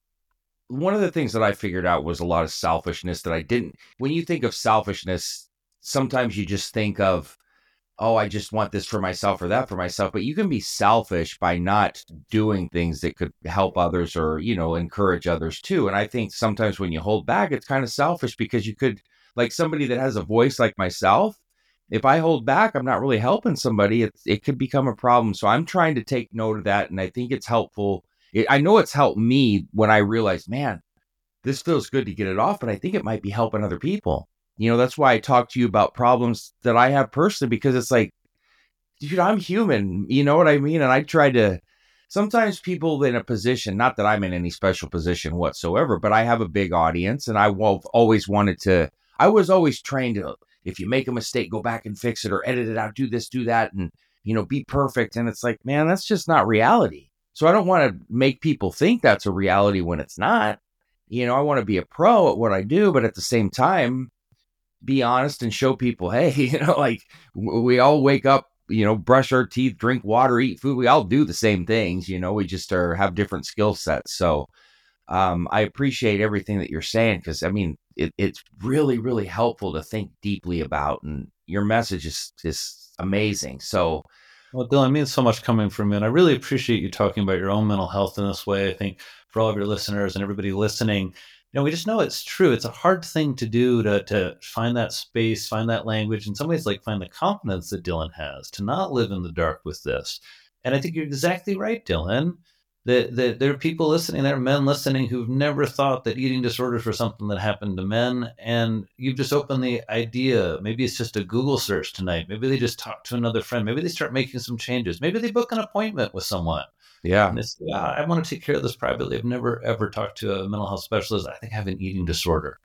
One of the things that I figured out was a lot of selfishness that I didn't. When you think of selfishness, sometimes you just think of, oh, I just want this for myself or that for myself. But you can be selfish by not doing things that could help others or, you know, encourage others too. And I think sometimes when you hold back, it's kind of selfish because you could, like somebody that has a voice like myself, if I hold back, I'm not really helping somebody. It, it could become a problem. So I'm trying to take note of that. And I think it's helpful. It, I know it's helped me when I realized, man, this feels good to get it off, but I think it might be helping other people. You know, that's why I talk to you about problems that I have personally, because it's like, dude, I'm human. You know what I mean? And I try to, sometimes people in a position, not that I'm in any special position whatsoever, but I have a big audience and I will always wanted to, I was always trained to, if you make a mistake, go back and fix it or edit it out, do this, do that, and, you know, be perfect. And it's like, man, that's just not reality. So I don't want to make people think that's a reality when it's not. You know, I want to be a pro at what I do, but at the same time, be honest and show people, hey, you know, like we all wake up, you know, brush our teeth, drink water, eat food. We all do the same things, you know, we just are have different skill sets. So um, I appreciate everything that you're saying because I mean, it, it's really, really helpful to think deeply about, and your message is is amazing. So, Well, Dylan, it means so much coming from you. And I really appreciate you talking about your own mental health in this way. I think for all of your listeners and everybody listening, you know, we just know it's true. It's a hard thing to do to to find that space, find that language, in some ways, like find the confidence that Dylan has to not live in the dark with this. And I think you're exactly right, Dylan. That, that there are people listening, there are men listening who've never thought that eating disorders were something that happened to men. And you've just opened the idea. Maybe it's just a Google search tonight. Maybe they just talk to another friend. Maybe they start making some changes. Maybe they book an appointment with someone. yeah, And it's, yeah, I want to take care of this privately. I've never, ever talked to a mental health specialist. I think I have an eating disorder.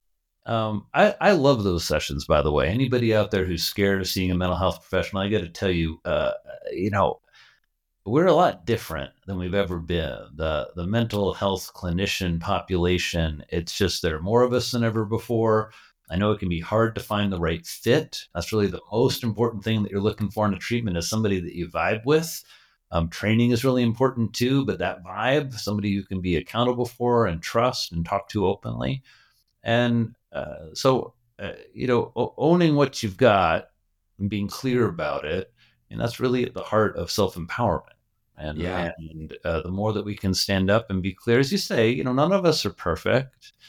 Um, I, I love those sessions, by the way. Anybody out there who's scared of seeing a mental health professional, I got to tell you, uh, you know, we're a lot different than we've ever been. The the mental health clinician population, it's just there are more of us than ever before. I know it can be hard to find the right fit. That's really the most important thing that you're looking for in a treatment is somebody that you vibe with. Um, training is really important too, but that vibe, somebody you can be accountable for and trust and talk to openly. And uh, so, uh, you know, o- owning what you've got and being clear about it, and that's really at the heart of self-empowerment. And yeah, and uh, the more that we can stand up and be clear, as you say, you know, none of us are perfect.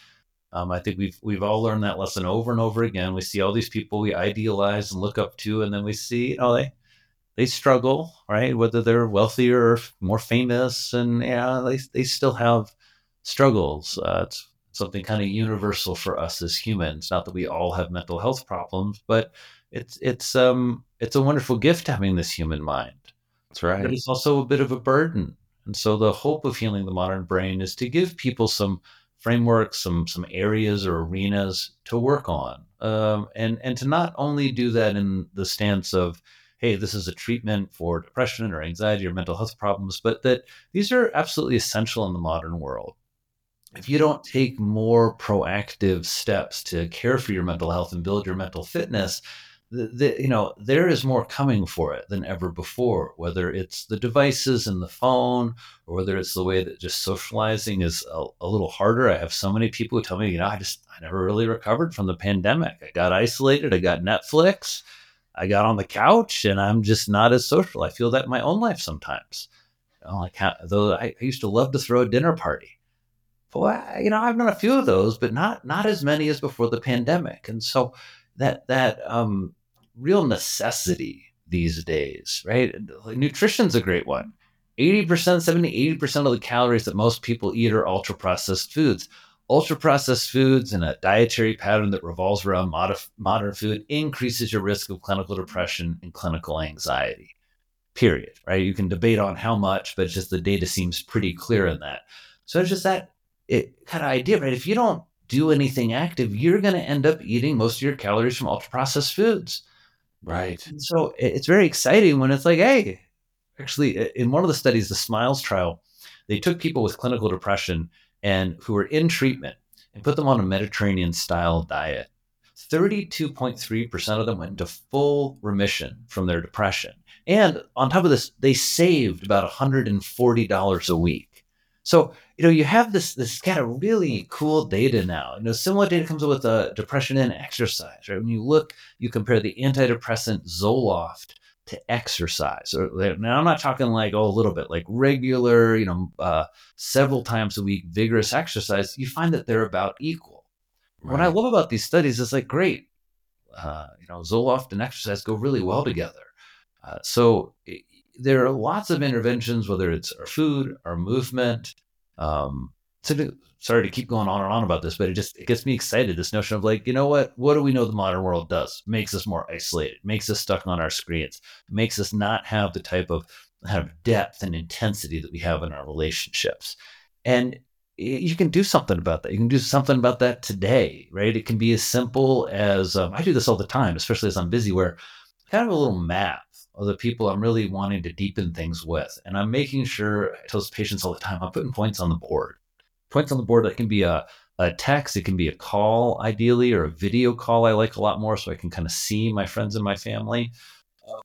Um, I think we've we've all learned that lesson over and over again. We see all these people we idealize and look up to, and then we see, oh, they they struggle, right? Whether they're wealthier or more famous, and yeah, they they still have struggles. Uh, it's something kind of universal for us as humans. Not that we all have mental health problems, but it's it's um it's a wonderful gift having this human mind. That's But right. it's also a bit of a burden. And so the hope of healing the modern brain is to give people some frameworks, some some areas or arenas to work on, um, and and to not only do that in the stance of, hey, this is a treatment for depression or anxiety or mental health problems, but that these are absolutely essential in the modern world. If you don't take more proactive steps to care for your mental health and build your mental fitness, the, the, you know, there is more coming for it than ever before, whether it's the devices and the phone, or whether it's the way that just socializing is a, a little harder. I have so many people who tell me, you know, I just, I never really recovered from the pandemic. I got isolated. I got Netflix. I got on the couch and I'm just not as social. I feel that in my own life sometimes. You know, like how, though I, I used to love to throw a dinner party. Well, you know, I've done a few of those, but not not as many as before the pandemic. And so that that um, real necessity these days, right? Like, nutrition's a great one. eighty percent, seventy, eighty percent of the calories that most people eat are ultra processed foods. Ultra processed foods and a dietary pattern that revolves around mod- modern food increases your risk of clinical depression and clinical anxiety. Period. Right? You can debate on how much, but it's just the data seems pretty clear in that. So it's just that it kind of idea, right? If you don't do anything active, you're going to end up eating most of your calories from ultra processed foods. Right. And so it's very exciting when it's like, hey, actually, in one of the studies, the SMILES trial, they took people with clinical depression and who were in treatment and put them on a Mediterranean style diet. thirty-two point three percent of them went into full remission from their depression. And on top of this, they saved about one hundred forty dollars a week. So, you know, you have this this kind of really cool data now. You know, similar data comes with uh, depression and exercise, right? When you look, you compare the antidepressant Zoloft to exercise. Or, now, I'm not talking like, oh, a little bit, like regular, you know, uh, several times a week, vigorous exercise. You find that they're about equal. Right. What I love about these studies is like, great, uh, you know, Zoloft and exercise go really well together. Uh, so it, there are lots of interventions, whether it's our food, our movement. Um, so to, sorry to keep going on and on about this, but it just it gets me excited. This notion of like, you know what? What do we know the modern world does? Makes us more isolated, makes us stuck on our screens, makes us not have the type of kind of depth and intensity that we have in our relationships. And you can do something about that. You can do something about that today, right? It can be as simple as um, I do this all the time, especially as I'm busy, where kind of a little map of the people I'm really wanting to deepen things with. And I'm making sure, I tell patients all the time, I'm putting points on the board. Points on the board that can be a, a text, it can be a call, ideally, or a video call I like a lot more so I can kind of see my friends and my family. Uh,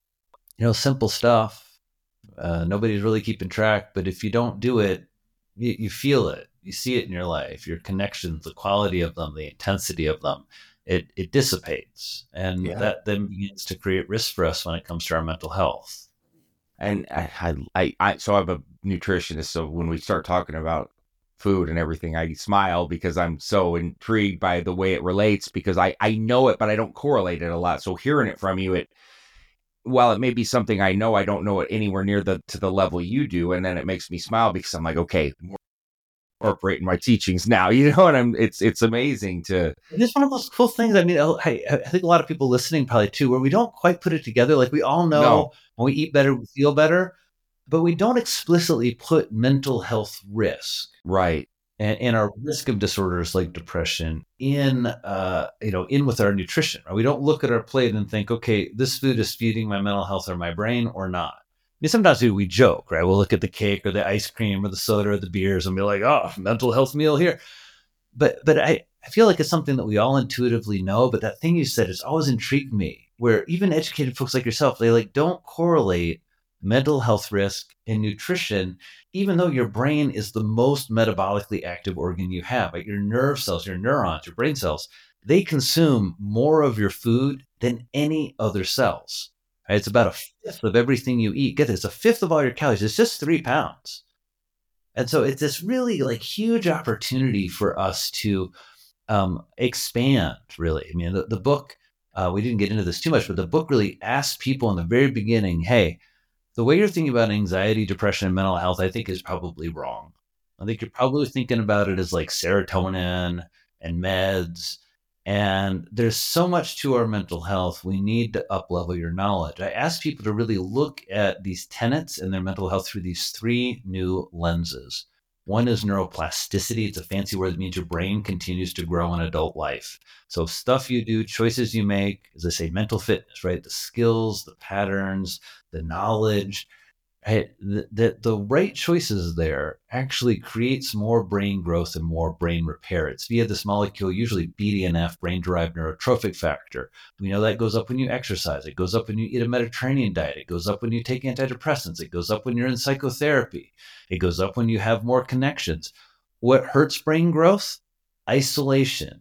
you know, simple stuff. Uh, nobody's really keeping track, but if you don't do it, you, you feel it. You see it in your life, your connections, the quality of them, the intensity of them. It, it dissipates, and yeah. that then begins to create risk for us when it comes to our mental health. And I, I, I, so I'm a nutritionist. So when we start talking about food and everything, I smile because I'm so intrigued by the way it relates, because I, I know it, but I don't correlate it a lot. So hearing it from you, it, while it may be something I know, I don't know it anywhere near the, to the level you do. And then it makes me smile because I'm like, okay, more incorporating my teachings now, you know, and I'm, it's, it's amazing to. It's one of those cool things. I mean, I, I think a lot of people listening probably too, where we don't quite put it together. Like we all know no. when we eat better, we feel better, but we don't explicitly put mental health risk. Right. And, and our risk of disorders like depression in, uh, you know, in with our nutrition. Right? We don't look at our plate and think, okay, this food is feeding my mental health or my brain or not. I mean, sometimes we, we joke, right? We'll look at the cake or the ice cream or the soda or the beers and be like, oh, mental health meal here. But but I, I feel like it's something that we all intuitively know. But that thing you said has always intrigued me, where even educated folks like yourself, they like don't correlate mental health risk and nutrition, even though your brain is the most metabolically active organ you have. Like your nerve cells, your neurons, your brain cells, they consume more of your food than any other cells. Right? It's about a fifth of everything you eat. Get this, a fifth of all your calories. It's just three pounds. And so it's this really like huge opportunity for us to um, expand, really. I mean, the, the book, uh, we didn't get into this too much, but the book really asked people in the very beginning, hey, the way you're thinking about anxiety, depression, and mental health, I think is probably wrong. I think you're probably thinking about it as like serotonin and meds. And there's so much to our mental health. We need to up-level your knowledge. I ask people to really look at these tenets and their mental health through these three new lenses. One is neuroplasticity. It's a fancy word that means your brain continues to grow in adult life. So stuff you do, choices you make, as I say, mental fitness, right? The skills, the patterns, the knowledge, right? The, the, the right choices there actually creates more brain growth and more brain repair. It's via this molecule, usually B D N F, brain-derived neurotrophic factor. We know that goes up when you exercise. It goes up when you eat a Mediterranean diet. It goes up when you take antidepressants. It goes up when you're in psychotherapy. It goes up when you have more connections. What hurts brain growth? Isolation.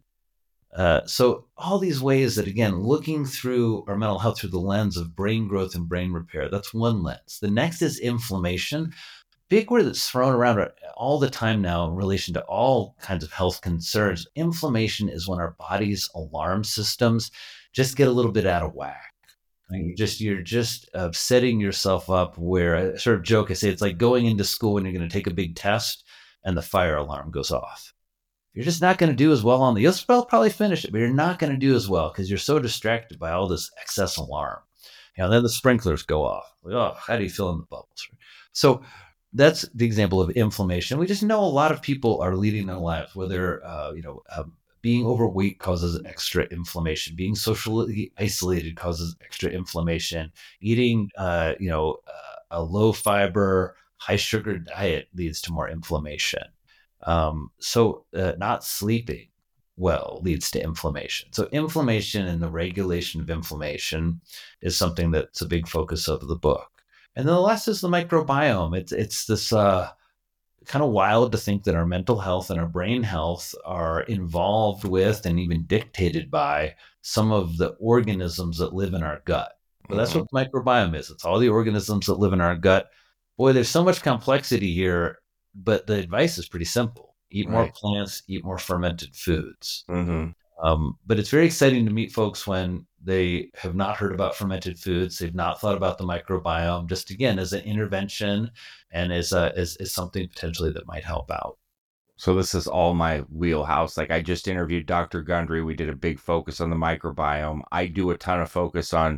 Uh, so all these ways that, again, looking through our mental health through the lens of brain growth and brain repair, that's one lens. The next is inflammation. Big word that's thrown around all the time now in relation to all kinds of health concerns. Inflammation is when our body's alarm systems just get a little bit out of whack. You're just you're just uh, setting yourself up where I sort of joke. I say it's like going into school when you're going to take a big test and the fire alarm goes off. You're just not going to do as well on the, you'll probably finish it, but you're not going to do as well because you're so distracted by all this excess alarm. You know, then the sprinklers go off. Oh, how do you feel in the bubbles? So that's the example of inflammation. We just know a lot of people are leading their lives, whether, uh, you know, um, being overweight causes extra inflammation. Being socially isolated causes extra inflammation. Eating, uh, you know, uh, a low fiber, high sugar diet leads to more inflammation. Um, so uh, not sleeping well leads to inflammation. So inflammation and the regulation of inflammation is something that's a big focus of the book. And then the last is the microbiome. It's it's this uh, kind of wild to think that our mental health and our brain health are involved with and even dictated by some of the organisms that live in our gut. But that's what the microbiome is. It's all the organisms that live in our gut. Boy, there's so much complexity here. But the advice is pretty simple. Eat more Right. plants, eat more fermented foods. Mm-hmm. Um, but it's very exciting to meet folks when they have not heard about fermented foods. They've not thought about the microbiome, just again, as an intervention and as, a, as, as something potentially that might help out. So this is all my wheelhouse. Like I just interviewed Doctor Gundry. We did a big focus on the microbiome. I do a ton of focus on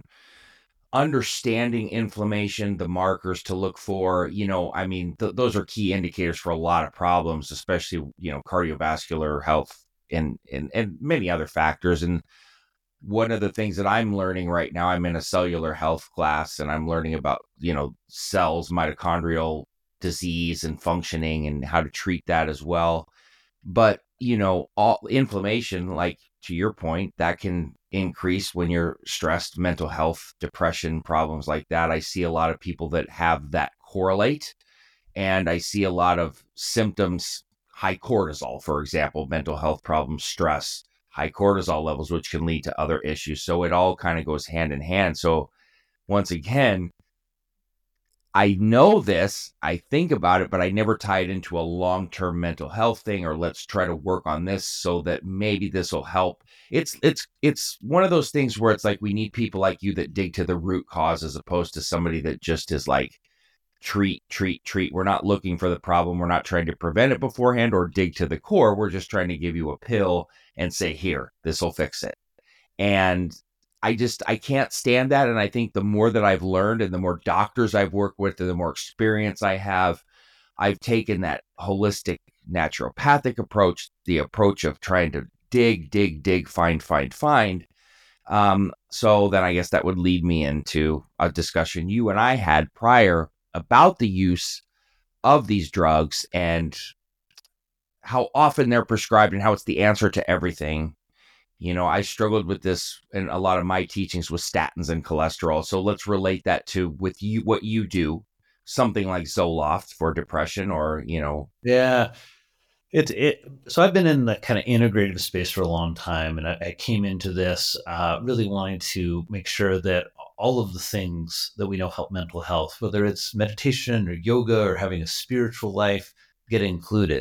understanding inflammation, the markers to look for. You know, I mean, th- those are key indicators for a lot of problems, especially, you know, cardiovascular health and, and, and many other factors. And one of the things that I'm learning right now, I'm in a cellular health class and I'm learning about, you know, cells, mitochondrial disease and functioning and how to treat that as well. But, you know, all inflammation, like to your point, that can increase when you're stressed, mental health, depression, problems like that. I see a lot of people that have that correlate. And I see a lot of symptoms, high cortisol, for example, mental health problems, stress, high cortisol levels, which can lead to other issues. So it all kind of goes hand in hand. So once again, I know this, I think about it, but I never tie it into a long-term mental health thing, or let's try to work on this so that maybe this will help. It's it's it's one of those things where it's like we need people like you that dig to the root cause as opposed to somebody that just is like treat, treat, treat. We're not looking for the problem. We're not trying to prevent it beforehand or dig to the core. We're just trying to give you a pill and say, here, this will fix it. And I just, I can't stand that. And I think the more that I've learned and the more doctors I've worked with and the more experience I have, I've taken that holistic naturopathic approach, the approach of trying to dig, dig, dig, find, find, find. Um, so then I guess that would lead me into a discussion you and I had prior about the use of these drugs and how often they're prescribed and how it's the answer to everything. You know, I struggled with this in a lot of my teachings with statins and cholesterol. So let's relate that to with you, what you do, something like Zoloft for depression or, you know. Yeah. It, it, so I've been in the kind of integrative space for a long time, and I, I came into this uh, really wanting to make sure that all of the things that we know help mental health, whether it's meditation or yoga or having a spiritual life, get included.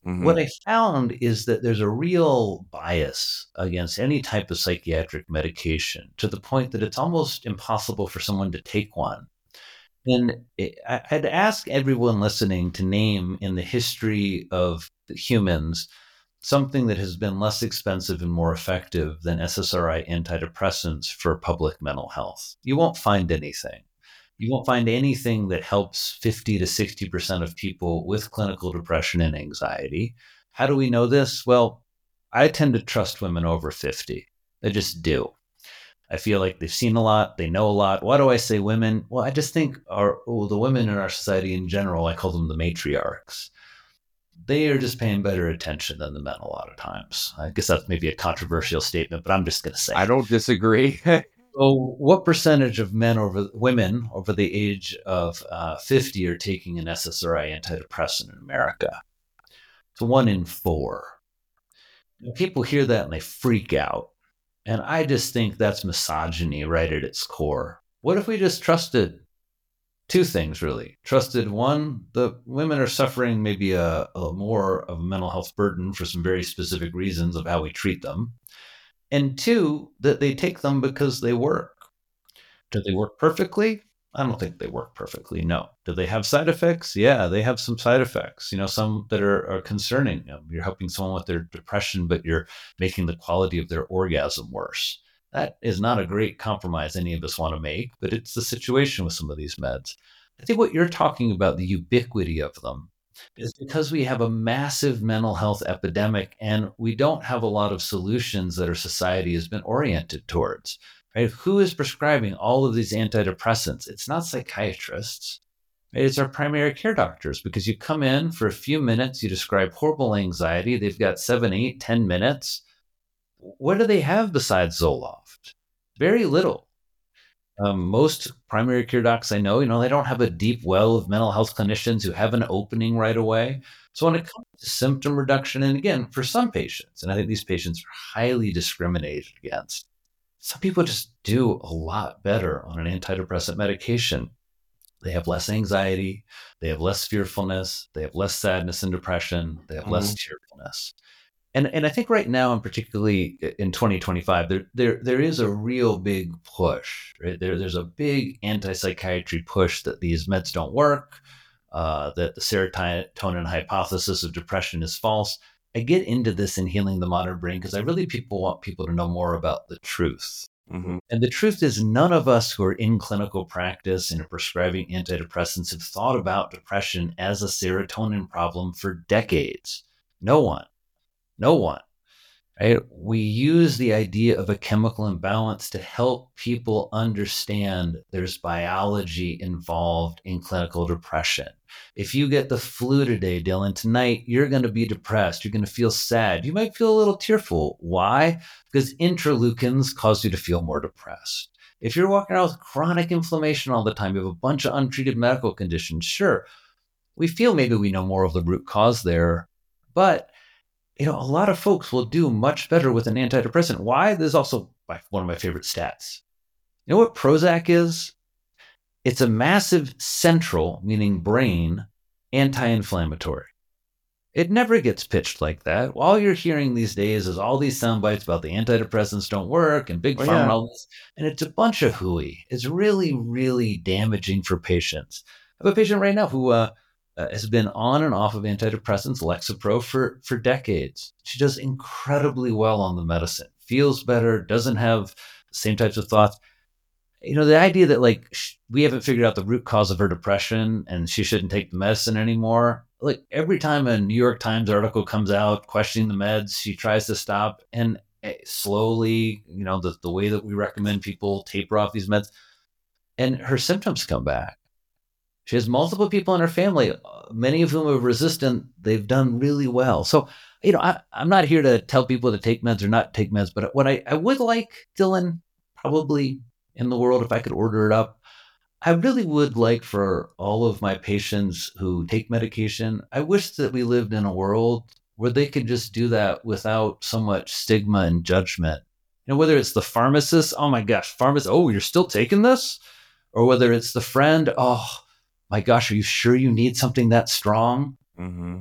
Mm-hmm. What I found is that there's a real bias against any type of psychiatric medication to the point that it's almost impossible for someone to take one. And it, I- I'd ask everyone listening to name in the history of the humans something that has been less expensive and more effective than S S R I antidepressants for public mental health. You won't find anything. You won't find anything that helps fifty to sixty percent of people with clinical depression and anxiety. How do we know this? Well, I tend to trust women over fifty. I just do. I feel like they've seen a lot, they know a lot. Why do I say women? Well, I just think our well, the women in our society in general, I call them the matriarchs. They are just paying better attention than the men a lot of times. I guess that's maybe a controversial statement, but I'm just going to say I don't disagree. So what percentage of men over women over the age of uh, fifty are taking an S S R I antidepressant in America? It's one in four. And people hear that and they freak out. And I just think that's misogyny right at its core. What if we just trusted two things, really? Trusted one, the women are suffering maybe a, a more of a mental health burden for some very specific reasons of how we treat them. And two, that they take them because they work. Do they work perfectly? I don't think they work perfectly. No. Do they have side effects? Yeah, they have some side effects, you know, some that are, are concerning. You know, you're helping someone with their depression, but you're making the quality of their orgasm worse. That is not a great compromise any of us want to make, but it's the situation with some of these meds. I think what you're talking about, the ubiquity of them, is because we have a massive mental health epidemic and we don't have a lot of solutions that our society has been oriented towards. Right? Who is prescribing all of these antidepressants? It's not psychiatrists. Right? It's our primary care doctors, because you come in for a few minutes, you describe horrible anxiety. They've got seven, eight, ten minutes. What do they have besides Zoloft? Very little. Um, most primary care docs I know, you know, they don't have a deep well of mental health clinicians who have an opening right away. So when it comes to symptom reduction, and again, for some patients, and I think these patients are highly discriminated against, some people just do a lot better on an antidepressant medication. They have less anxiety, they have less fearfulness, they have less sadness and depression, they have mm-hmm. less tearfulness. And and I think right now, and particularly in twenty twenty-five, there there there is a real big push. Right? There there's a big anti-psychiatry push that these meds don't work, uh, that the serotonin hypothesis of depression is false. I get into this in Healing the Modern Brain because I really people want people to know more about the truth. Mm-hmm. And the truth is, none of us who are in clinical practice and are prescribing antidepressants have thought about depression as a serotonin problem for decades. No one. No one. Right? We use the idea of a chemical imbalance to help people understand there's biology involved in clinical depression. If you get the flu today, Dylan, tonight, you're going to be depressed. You're going to feel sad. You might feel a little tearful. Why? Because interleukins cause you to feel more depressed. If you're walking around with chronic inflammation all the time, you have a bunch of untreated medical conditions, sure, we feel maybe we know more of the root cause there, but you know, a lot of folks will do much better with an antidepressant. Why? This is also one of my favorite stats. You know what Prozac is? It's a massive central, meaning brain, anti-inflammatory. It never gets pitched like that. All you're hearing these days is all these sound bites about the antidepressants don't work and big pharma oh, yeah. and all this. And it's a bunch of hooey. It's really, really damaging for patients. I have a patient right now who uh, uh, has been on and off of antidepressants, Lexapro, for, for decades. She does incredibly well on the medicine, feels better, doesn't have the same types of thoughts. You know, the idea that like sh- we haven't figured out the root cause of her depression and she shouldn't take the medicine anymore. Like every time a New York Times article comes out questioning the meds, she tries to stop, and slowly, you know, the, the way that we recommend people taper off these meds, and her symptoms come back. She has multiple people in her family, many of whom are resistant. They've done really well. So, you know, I, I'm not here to tell people to take meds or not take meds, but what I, I would like, Dylan, probably in the world, if I could order it up, I really would like for all of my patients who take medication, I wish that we lived in a world where they could just do that without so much stigma and judgment. You know, whether it's the pharmacist, oh my gosh, pharmacist, oh, you're still taking this? Or whether it's the friend, oh my gosh, are you sure you need something that strong? Mm-hmm.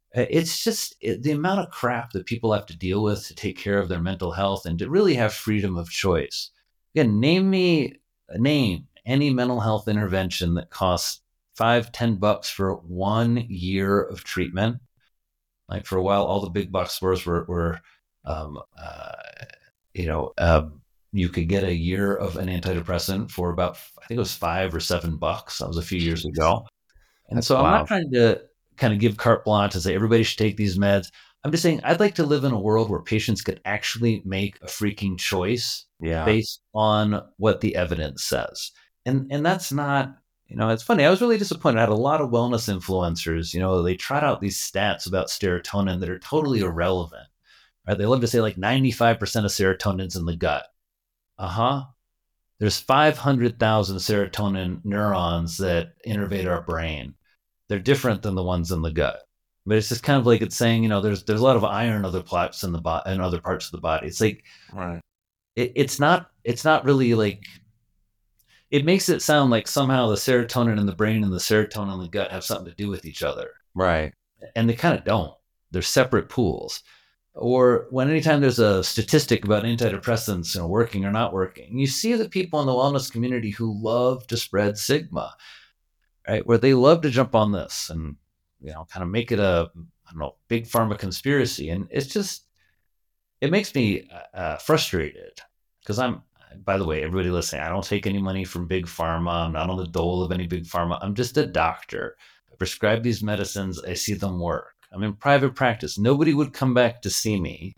Uh, It's just it, the amount of crap that people have to deal with to take care of their mental health and to really have freedom of choice. Again, name me name any mental health intervention that costs five, ten bucks for one year of treatment. Like for a while, all the big box stores were were, um, uh, you know, um, you could get a year of an antidepressant for about I think it was five or seven bucks. That was a few years ago. And That's so I'm not wild. trying to kind of give carte blanche and say everybody should take these meds. I'm just saying I'd like to live in a world where patients could actually make a freaking choice Yeah. based on what the evidence says. And and that's not, you know, it's funny. I was really disappointed. I had a lot of wellness influencers, you know, they trot out these stats about serotonin that are totally irrelevant. Right? They love to say like ninety-five percent of serotonin's in the gut. Uh-huh. There's five hundred thousand serotonin neurons that innervate our brain. They're different than the ones in the gut. But it's just kind of like it's saying, you know, there's there's a lot of iron in other parts in the body in other parts of the body. It's like Right. it, it's not it's not really like it makes it sound like somehow the serotonin in the brain and the serotonin in the gut have something to do with each other. Right. And they kind of don't. They're separate pools. Or when anytime there's a statistic about antidepressants, you know, working or not working, you see the people in the wellness community who love to spread sigma, right? Where they love to jump on this and, you know, kind of make it a, I don't know, big pharma conspiracy. And it's just, it makes me uh, frustrated because I'm, by the way, everybody listening, I don't take any money from big pharma. I'm not on the dole of any big pharma. I'm just a doctor. I prescribe these medicines. I see them work. I'm in private practice. Nobody would come back to see me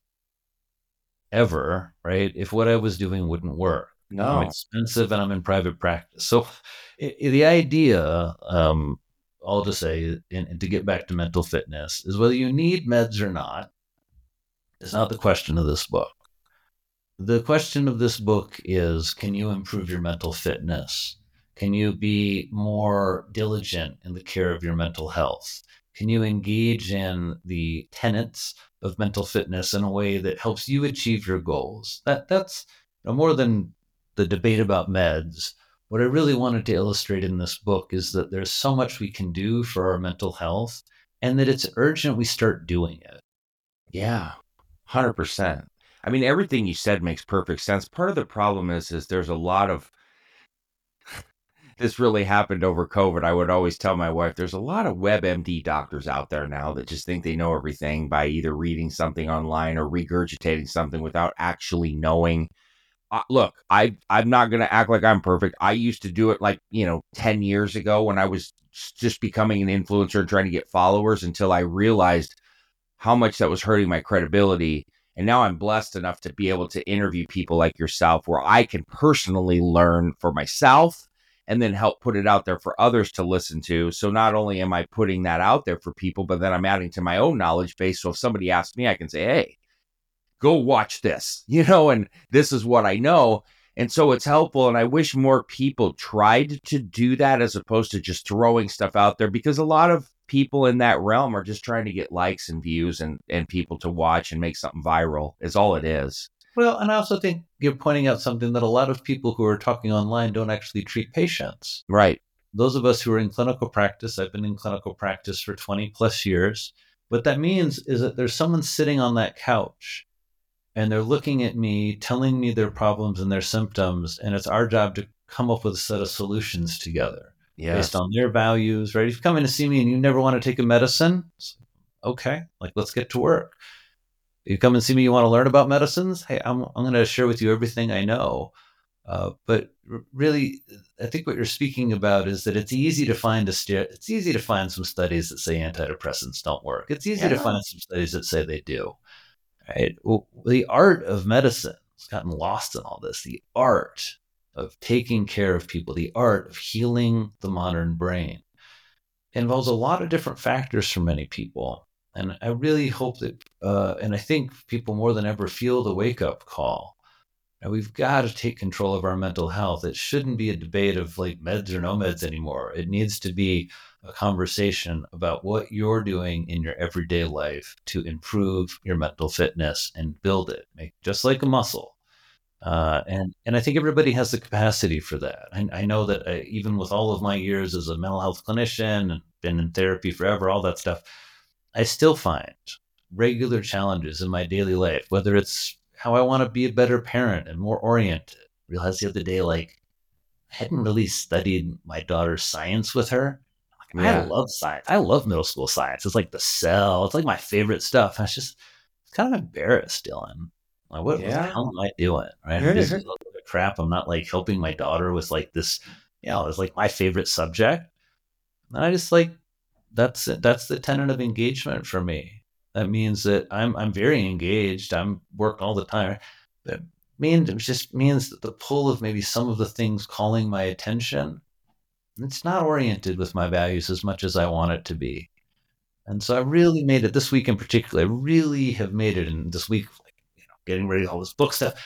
ever, right? If what I was doing wouldn't work. No. I'm expensive and I'm in private practice. So it, it, the idea, um, I'll just say, and, and to get back to mental fitness, is whether you need meds or not is not the question of this book. The question of this book is, can you improve your mental fitness? Can you be more diligent in the care of your mental health? Can you engage in the tenets of mental fitness in a way that helps you achieve your goals? That that's you know, more than the debate about meds. What I really wanted to illustrate in this book is that there's so much we can do for our mental health and that it's urgent we start doing it. Yeah, one hundred percent. I mean, everything you said makes perfect sense. Part of the problem is, is there's a lot of, this really happened over COVID. I would always tell my wife, there's a lot of WebMD doctors out there now that just think they know everything by either reading something online or regurgitating something without actually knowing. Uh, look, I, I'm not going to act like I'm perfect. I used to do it like, you know, ten years ago when I was just becoming an influencer and trying to get followers until I realized how much that was hurting my credibility. And now I'm blessed enough to be able to interview people like yourself where I can personally learn for myself and then help put it out there for others to listen to. So not only am I putting that out there for people, but then I'm adding to my own knowledge base. So if somebody asks me, I can say, hey, go watch this, you know, and this is what I know. And so it's helpful. And I wish more people tried to do that as opposed to just throwing stuff out there, because a lot of people in that realm are just trying to get likes and views and, and people to watch and make something viral is all it is. Well, and I also think you're pointing out something that a lot of people who are talking online don't actually treat patients. Right. Those of us who are in clinical practice, I've been in clinical practice for twenty plus years. What that means is that there's someone sitting on that couch and they're looking at me, telling me their problems and their symptoms. And it's our job to come up with a set of solutions together Yes. based on their values, right? If you come in to see me and you never want to take a medicine, okay, like let's get to work. You come and see me, you want to learn about medicines? Hey, I'm, I'm going to share with you everything I know. Uh, but r- really, I think what you're speaking about is that it's easy to find a st- it's easy to find some studies that say antidepressants don't work. It's easy Yeah. to find some studies that say they do. Right? Well, the art of medicine has gotten lost in all this. The art of taking care of people, the art of healing the modern brain, involves a lot of different factors for many people. And I really hope that, uh, and I think people more than ever feel the wake-up call. And we've got to take control of our mental health. It shouldn't be a debate of like meds or no meds anymore. It needs to be a conversation about what you're doing in your everyday life to improve your mental fitness and build it, make just like a muscle. Uh, and and I think everybody has the capacity for that. I, I know that I, even with all of my years as a mental health clinician and been in therapy forever, all that stuff, I still find regular challenges in my daily life, whether it's how I want to be a better parent and more oriented. Realized the other day, like, I hadn't really studied my daughter's science with her. Like, I Yeah. love science. I love middle school science. It's like the cell. It's like my favorite stuff. I was just kind of embarrassed, Dylan. Like, what, what the Yeah. hell am I doing? Right? I'm busy with all the crap. I'm not like helping my daughter with like this, you know, it's like my favorite subject. And I just like, that's it. That's the tenet of engagement for me. That means that I'm I'm very engaged. I'm working all the time. That means it just means that the pull of maybe some of the things calling my attention, it's not oriented with my values as much as I want it to be. And so I really made it this week in particular. I really have made it in this week, like, you know, getting ready all this book stuff,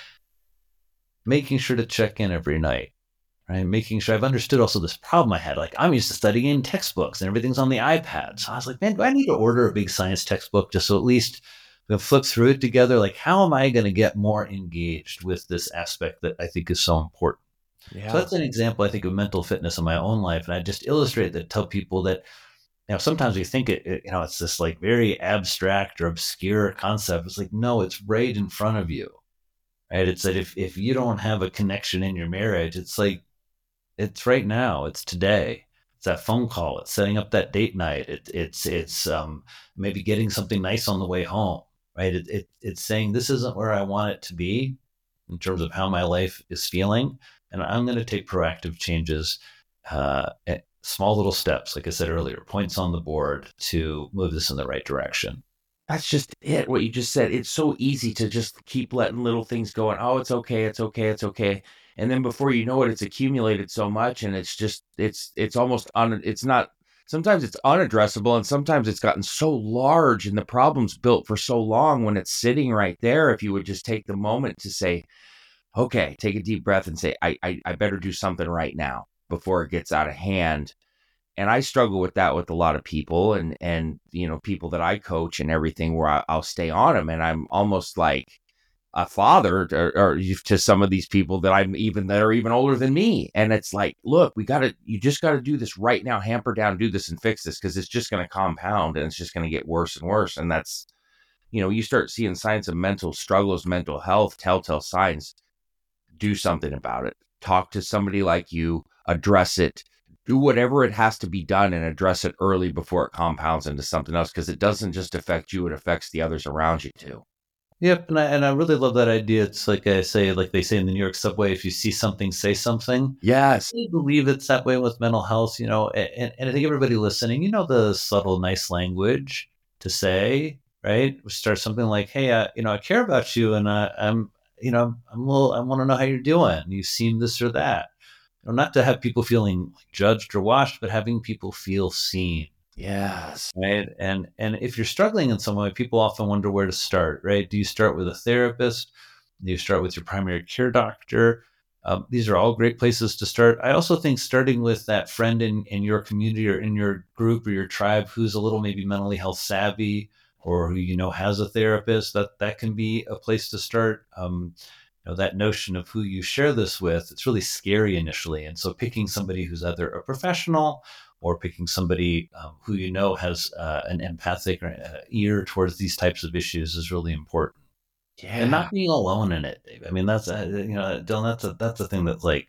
making sure to check in every night. Right, making sure I've understood also this problem I had. Like, I'm used to studying in textbooks and everything's on the iPad. So I was like, man, do I need to order a big science textbook just so at least we can flip through it together? Like, how am I going to get more engaged with this aspect that I think is so important? Yeah. So that's an example, I think, of mental fitness in my own life. And I just illustrate that, tell people that, you know, sometimes we think it, it, you know, it's this like very abstract or obscure concept. It's like, no, it's right in front of you. Right. It's that if, if you don't have a connection in your marriage, it's like, it's right now. It's today. It's that phone call. It's setting up that date night. It, it's it's um, maybe getting something nice on the way home, right? It, it it's saying this isn't where I want it to be in terms of how my life is feeling, and I'm going to take proactive changes, uh, at small little steps, like I said earlier, points on the board to move this in the right direction. That's just it. What you just said. It's so easy to just keep letting little things go. And, oh, it's okay. It's okay. It's okay. And then before you know it, it's accumulated so much, and it's just it's it's almost un it's not sometimes it's unaddressable, and sometimes it's gotten so large and the problem's built for so long when it's sitting right there. If you would just take the moment to say, okay, take a deep breath and say, I I, I better do something right now before it gets out of hand. And I struggle with that with a lot of people, and and you know, people that I coach and everything, where I, I'll stay on them, and I'm almost like a father or, or to some of these people that I'm even that are even older than me. And it's like, look, we got to, you just got to do this right now, hamper down, do this and fix this, because it's just going to compound and it's just going to get worse and worse. And that's, you know, you start seeing signs of mental struggles, mental health, telltale signs, do something about it. Talk to somebody like you, address it, do whatever it has to be done and address it early before it compounds into something else, because it doesn't just affect you, it affects the others around you too. Yep, and I and I really love that idea. It's like I say, like they say in the New York subway, if you see something, say something. Yes. I believe it's that way with mental health, you know, and, and I think everybody listening, you know, the subtle, nice language to say, right? Start something like, hey, uh, you know, I care about you, and uh, I'm, you know, I'm a little, I want to know how you're doing. You've seen this or that. You know, not to have people feeling judged or watched, but having people feel seen. Yes. Right. And and if you're struggling in some way, people often wonder where to start, right? Do you start with a therapist? Do you start with your primary care doctor? Um, these are all great places to start. I also think starting with that friend in, in your community or in your group or your tribe who's a little maybe mentally health savvy, or who you know has a therapist, that that can be a place to start. Um, you know, that notion of who you share this with, it's really scary initially. And so picking somebody who's either a professional or picking somebody um, who you know has uh, an empathic uh, ear towards these types of issues is really important. Yeah. And not being alone in it, Dave. I mean, that's, uh, you know, Dylan, that's a, that's a thing that's like,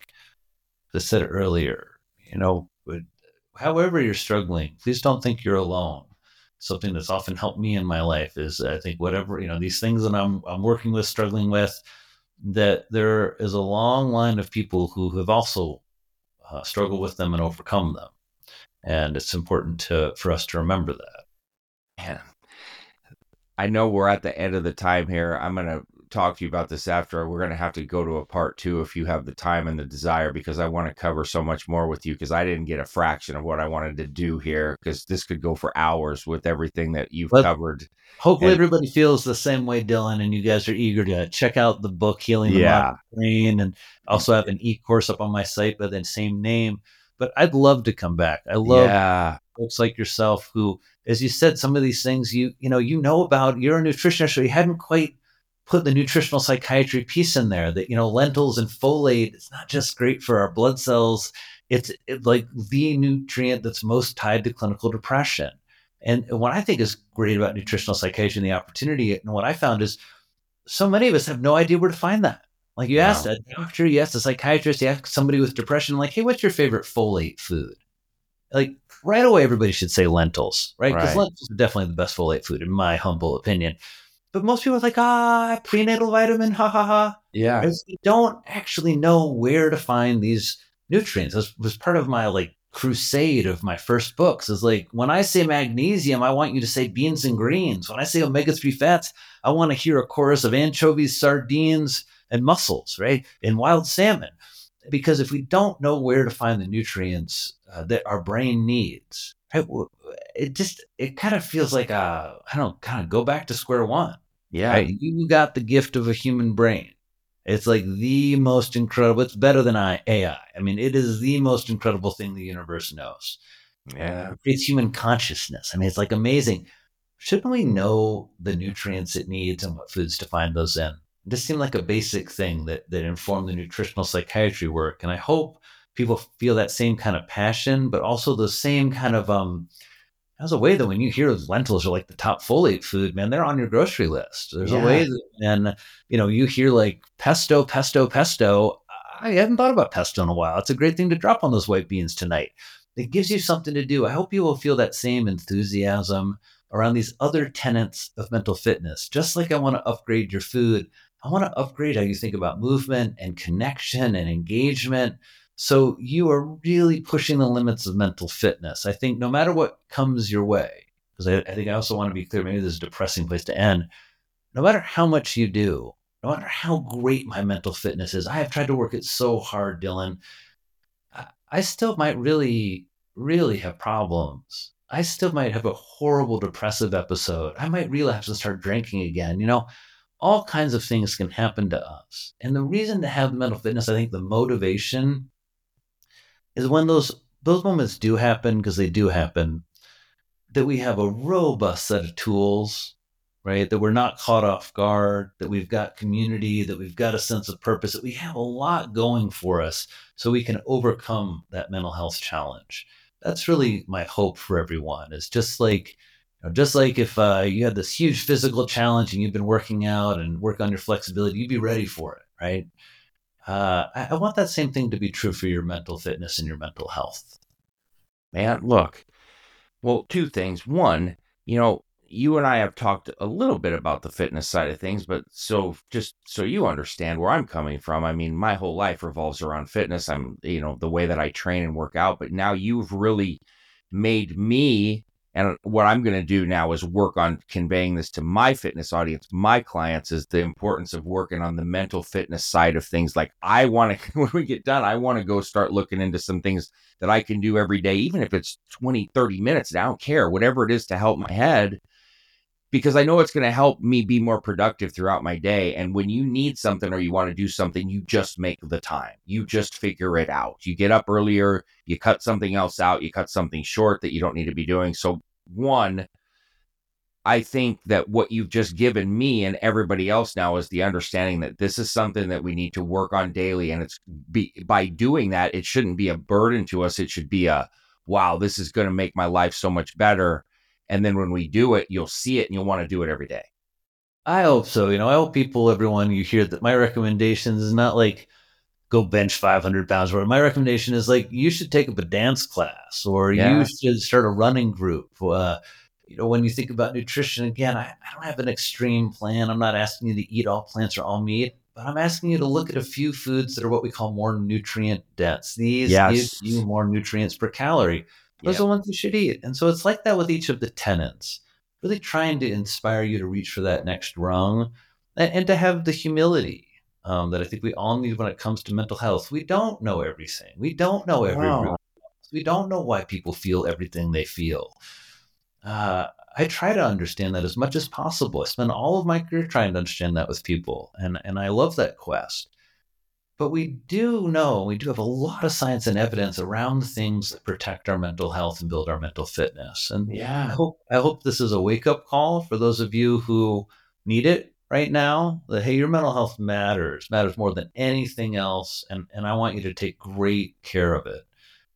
I said earlier, you know, however you're struggling, please don't think you're alone. Something that's often helped me in my life is, I think, whatever, you know, these things that I'm, I'm working with, struggling with, that there is a long line of people who have also uh, struggled with them and overcome them. And it's important to for us to remember that. Man, I know we're at the end of the time here. I'm going to talk to you about this after. We're going to have to go to a part two if you have the time and the desire, because I want to cover so much more with you, because I didn't get a fraction of what I wanted to do here, because this could go for hours with everything that you've but covered. Hopefully and, everybody feels the same way, Dylan, and you guys are eager to check out the book, Healing the yeah. Modern Brain, and also have an e-course up on my site by the same name. But I'd love to come back. I love yeah. folks like yourself who, as you said, some of these things you you know you know about. You're a nutritionist, so you hadn't quite put the nutritional psychiatry piece in there. That you know lentils and folate. It's not just great for our blood cells. It's it, like the nutrient that's most tied to clinical depression. And what I think is great about nutritional psychiatry and the opportunity, and what I found is so many of us have no idea where to find that. Like you wow. asked a doctor, you asked a psychiatrist, you asked somebody with depression, like, hey, what's your favorite folate food? Like right away, everybody should say lentils, right? Because right. lentils are definitely the best folate food, in my humble opinion. But most people are like, ah, prenatal vitamin, ha ha ha. Yeah. Because we don't actually know where to find these nutrients. This was part of my like crusade of my first books. Is like, when I say magnesium, I want you to say beans and greens. When I say omega three fats, I want to hear a chorus of anchovies, sardines, and mussels, right? And wild salmon. Because if we don't know where to find the nutrients uh, that our brain needs, right, it just, it kind of feels like, a, I don't know, kind of go back to square one. Yeah. Right? You got the gift of a human brain. It's like the most incredible, it's better than A I. I mean, it is the most incredible thing the universe knows. Yeah. It creates human consciousness. I mean, it's like amazing. Shouldn't we know the nutrients it needs and what foods to find those in? It just seemed like a basic thing that, that informed the nutritional psychiatry work. And I hope people feel that same kind of passion, but also the same kind of, um, there's a way that when you hear lentils are like the top folate food, man, they're on your grocery list. There's yeah. a way that, and you know, you hear like pesto, pesto, pesto. I haven't thought about pesto in a while. It's a great thing to drop on those white beans tonight. It gives you something to do. I hope you will feel that same enthusiasm around these other tenets of mental fitness. Just like I want to upgrade your food, I want to upgrade how you think about movement and connection and engagement. So you are really pushing the limits of mental fitness. I think no matter what comes your way, because I, I think I also want to be clear, maybe this is a depressing place to end. No matter how much you do, no matter how great my mental fitness is, I have tried to work it so hard, Dylan. I, I still might really, really have problems. I still might have a horrible depressive episode. I might relapse and start drinking again. You know, all kinds of things can happen to us. And the reason to have mental fitness, I think the motivation is when those those moments do happen, because they do happen, that we have a robust set of tools, right? That we're not caught off guard, that we've got community, that we've got a sense of purpose, that we have a lot going for us so we can overcome that mental health challenge. That's really my hope for everyone, is just like, you know, just like if uh, you had this huge physical challenge and you've been working out and work on your flexibility, you'd be ready for it, right? Uh, I, I want that same thing to be true for your mental fitness and your mental health. Man, look, well, two things. One, you know, you and I have talked a little bit about the fitness side of things, but so just so you understand where I'm coming from, I mean, my whole life revolves around fitness. I'm, you know, the way that I train and work out, but now you've really made me, and what I'm going to do now is work on conveying this to my fitness audience, my clients, is the importance of working on the mental fitness side of things. Like I want to, when we get done, I want to go start looking into some things that I can do every day, even if it's twenty, thirty minutes. I don't care, whatever it is to help my head, because I know it's going to help me be more productive throughout my day. And when you need something or you want to do something, you just make the time. You just figure it out. You get up earlier, you cut something else out, you cut something short that you don't need to be doing. So one, I think that what you've just given me and everybody else now is the understanding that this is something that we need to work on daily. And it's be, by doing that, it shouldn't be a burden to us. It should be a, wow, this is going to make my life so much better. And then when we do it, you'll see it and you'll want to do it every day. I hope so. You know, I hope people, everyone, you hear that my recommendations is not like go bench five hundred pounds. Or my recommendation is like, you should take up a dance class, or yeah. you should start a running group. Uh, you know, when you think about nutrition, again, I, I don't have an extreme plan. I'm not asking you to eat all plants or all meat, but I'm asking you to look at a few foods that are what we call more nutrient dense. These yes. give you more nutrients per calorie. Those yep. are the ones you should eat. And so it's like that with each of the tenets, really trying to inspire you to reach for that next rung, and, and to have the humility um, that I think we all need when it comes to mental health. We don't know everything. We don't know every wow. root. We don't know why people feel everything they feel. Uh, I try to understand that as much as possible. I spend all of my career trying to understand that with people, and, and I love that quest. But we do know, we do have a lot of science and evidence around things that protect our mental health and build our mental fitness. And yeah, I hope I hope this is a wake-up call for those of you who need it right now, that, hey, your mental health matters, matters more than anything else. And, and I want you to take great care of it.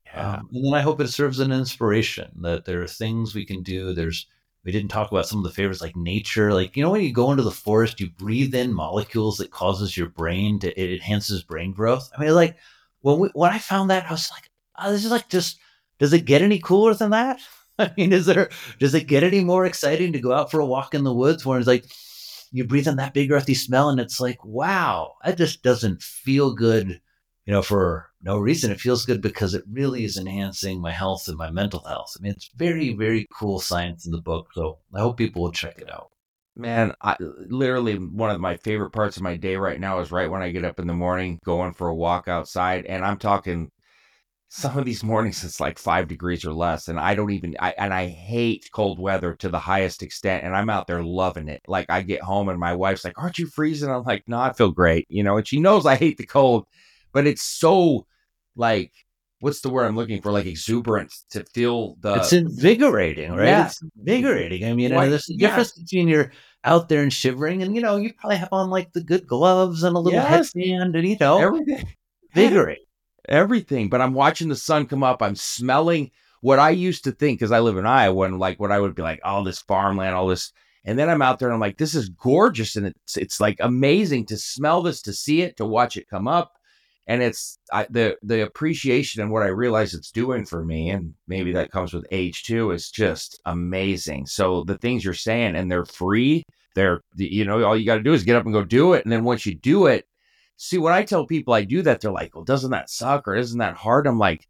Yeah. Um, and then I hope it serves as an inspiration that there are things we can do. There's we didn't talk about some of the favorites like nature. Like, you know, when you go into the forest, you breathe in molecules that causes your brain to, it enhances brain growth. I mean, like when we, when I found that, I was like, oh, this is like just, does it get any cooler than that? I mean, is there, does it get any more exciting to go out for a walk in the woods where it's like, you breathe in that big earthy smell and it's like, wow, that just doesn't feel good, you know, for no reason. It feels good because it really is enhancing my health and my mental health. I mean, it's very, very cool science in the book. So I hope people will check it out. Man, I literally one of my favorite parts of my day right now is right when I get up in the morning, going for a walk outside. And I'm talking some of these mornings, it's like five degrees or less. And I don't even, I, and I hate cold weather to the highest extent. And I'm out there loving it. Like I get home and my wife's like, aren't you freezing? I'm like, no, I feel great. You know, and she knows I hate the cold, but it's so like, what's the word I'm looking for? Like exuberant to feel the. It's invigorating, right? Yeah. It's invigorating. I mean, Why- there's a yeah. difference between you're out there and shivering and, you know, you probably have on like the good gloves and a little Yes. headband and, you know, Everything. invigorating. Everything. But I'm watching the sun come up. I'm smelling what I used to think, because I live in Iowa, and like what I would be like, all this farmland, all this. And then I'm out there and I'm like, this is gorgeous. And it's, it's like amazing to smell this, to see it, to watch it come up. And it's I, the, the appreciation and what I realize it's doing for me. And maybe that comes with age too, is just amazing. So the things you're saying, and they're free, they're, you know, all you got to do is get up and go do it. And then once you do it, see, when I tell people I do that, they're like, well, doesn't that suck? Or isn't that hard? I'm like,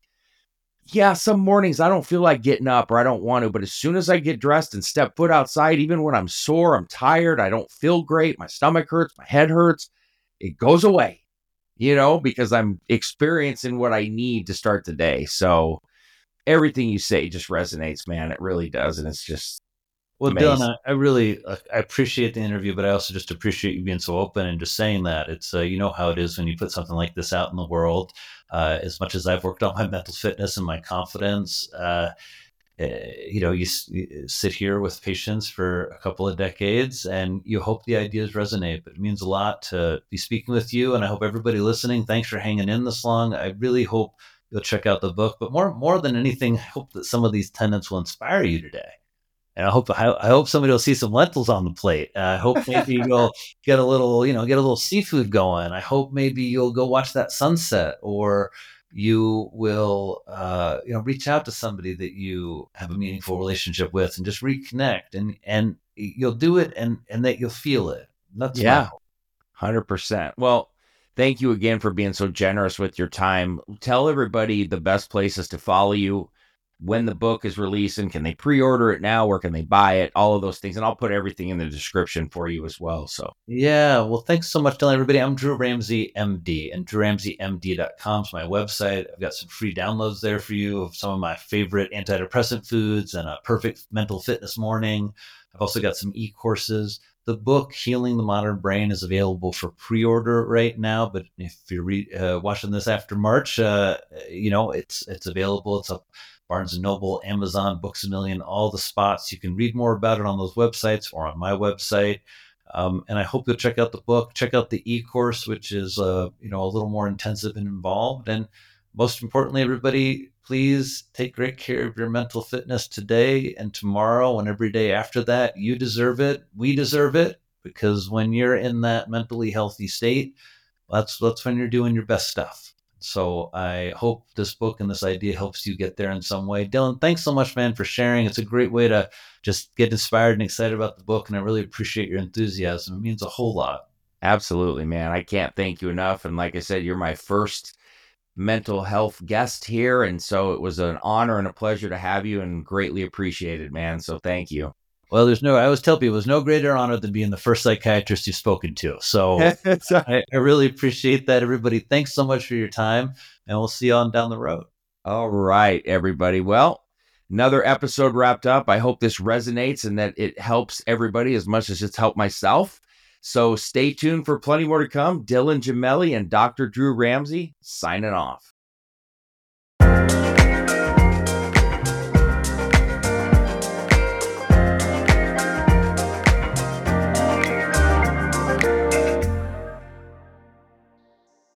yeah, some mornings I don't feel like getting up, or I don't want to. But as soon as I get dressed and step foot outside, even when I'm sore, I'm tired, I don't feel great, my stomach hurts, my head hurts, it goes away, you know, because I'm experiencing what I need to start the day. So everything you say just resonates, man. It really does. And it's just, Well, amazing. Dylan, I, I really uh, I appreciate the interview, but I also just appreciate you being so open and just saying that. It's uh, you know how it is when you put something like this out in the world. Uh, as much as I've worked on my mental fitness and my confidence, uh, uh, you know, you, you sit here with patients for a couple of decades, and you hope the ideas resonate. But it means a lot to be speaking with you, and I hope everybody listening. Thanks for hanging in this long. I really hope you'll check out the book. But more more than anything, I hope that some of these tenets will inspire you today. And I hope I, I hope somebody will see some lentils on the plate. Uh, I hope maybe you'll get a little, you know, get a little seafood going. I hope maybe you'll go watch that sunset, or you will, uh, you know, reach out to somebody that you have a meaningful relationship with and just reconnect. And and you'll do it, and and that you'll feel it. That's yeah, my hope. one hundred percent. Well, thank you again for being so generous with your time. Tell everybody the best places to follow you, when the book is releasing. Can they pre-order it now? Where can they buy it? All of those things. And I'll put everything in the description for you as well. So Yeah, well, thanks so much, telling everybody. I'm Drew Ramsey, M D, and drew ramsey m d dot com is my website. I've got some free downloads there for you of some of my favorite antidepressant foods and a perfect mental fitness morning. I've also got some e-courses. The book, Healing the Modern Brain, is available for pre-order right now. But if you're re- uh, watching this after March, uh, you know, it's it's available. It's up Barnes and Noble, Amazon, Books A Million, all the spots. You can read more about it on those websites or on my website. Um, and I hope you'll check out the book, check out the e-course, which is, uh, you know, a little more intensive and involved. And most importantly, everybody, please take great care of your mental fitness today and tomorrow and every day after that. You deserve it. We deserve it, because when you're in that mentally healthy state, that's, that's when you're doing your best stuff. So I hope this book and this idea helps you get there in some way. Dylan, thanks so much, man, for sharing. It's a great way to just get inspired and excited about the book. And I really appreciate your enthusiasm. It means a whole lot. absolutely, man. I can't thank you enough. And like I said, you're my first mental health guest here. And so it was an honor and a pleasure to have you, and greatly appreciated, man. So thank you. Well, there's no, I always tell people, there's no greater honor than being the first psychiatrist you've spoken to. So I, I really appreciate that, everybody. Thanks so much for your time, and we'll see you on down the road. All right, everybody. Well, another episode wrapped up. I hope this resonates and that it helps everybody as much as it's helped myself. So stay tuned for plenty more to come. Dylan Gemelli and Doctor Drew Ramsey signing off.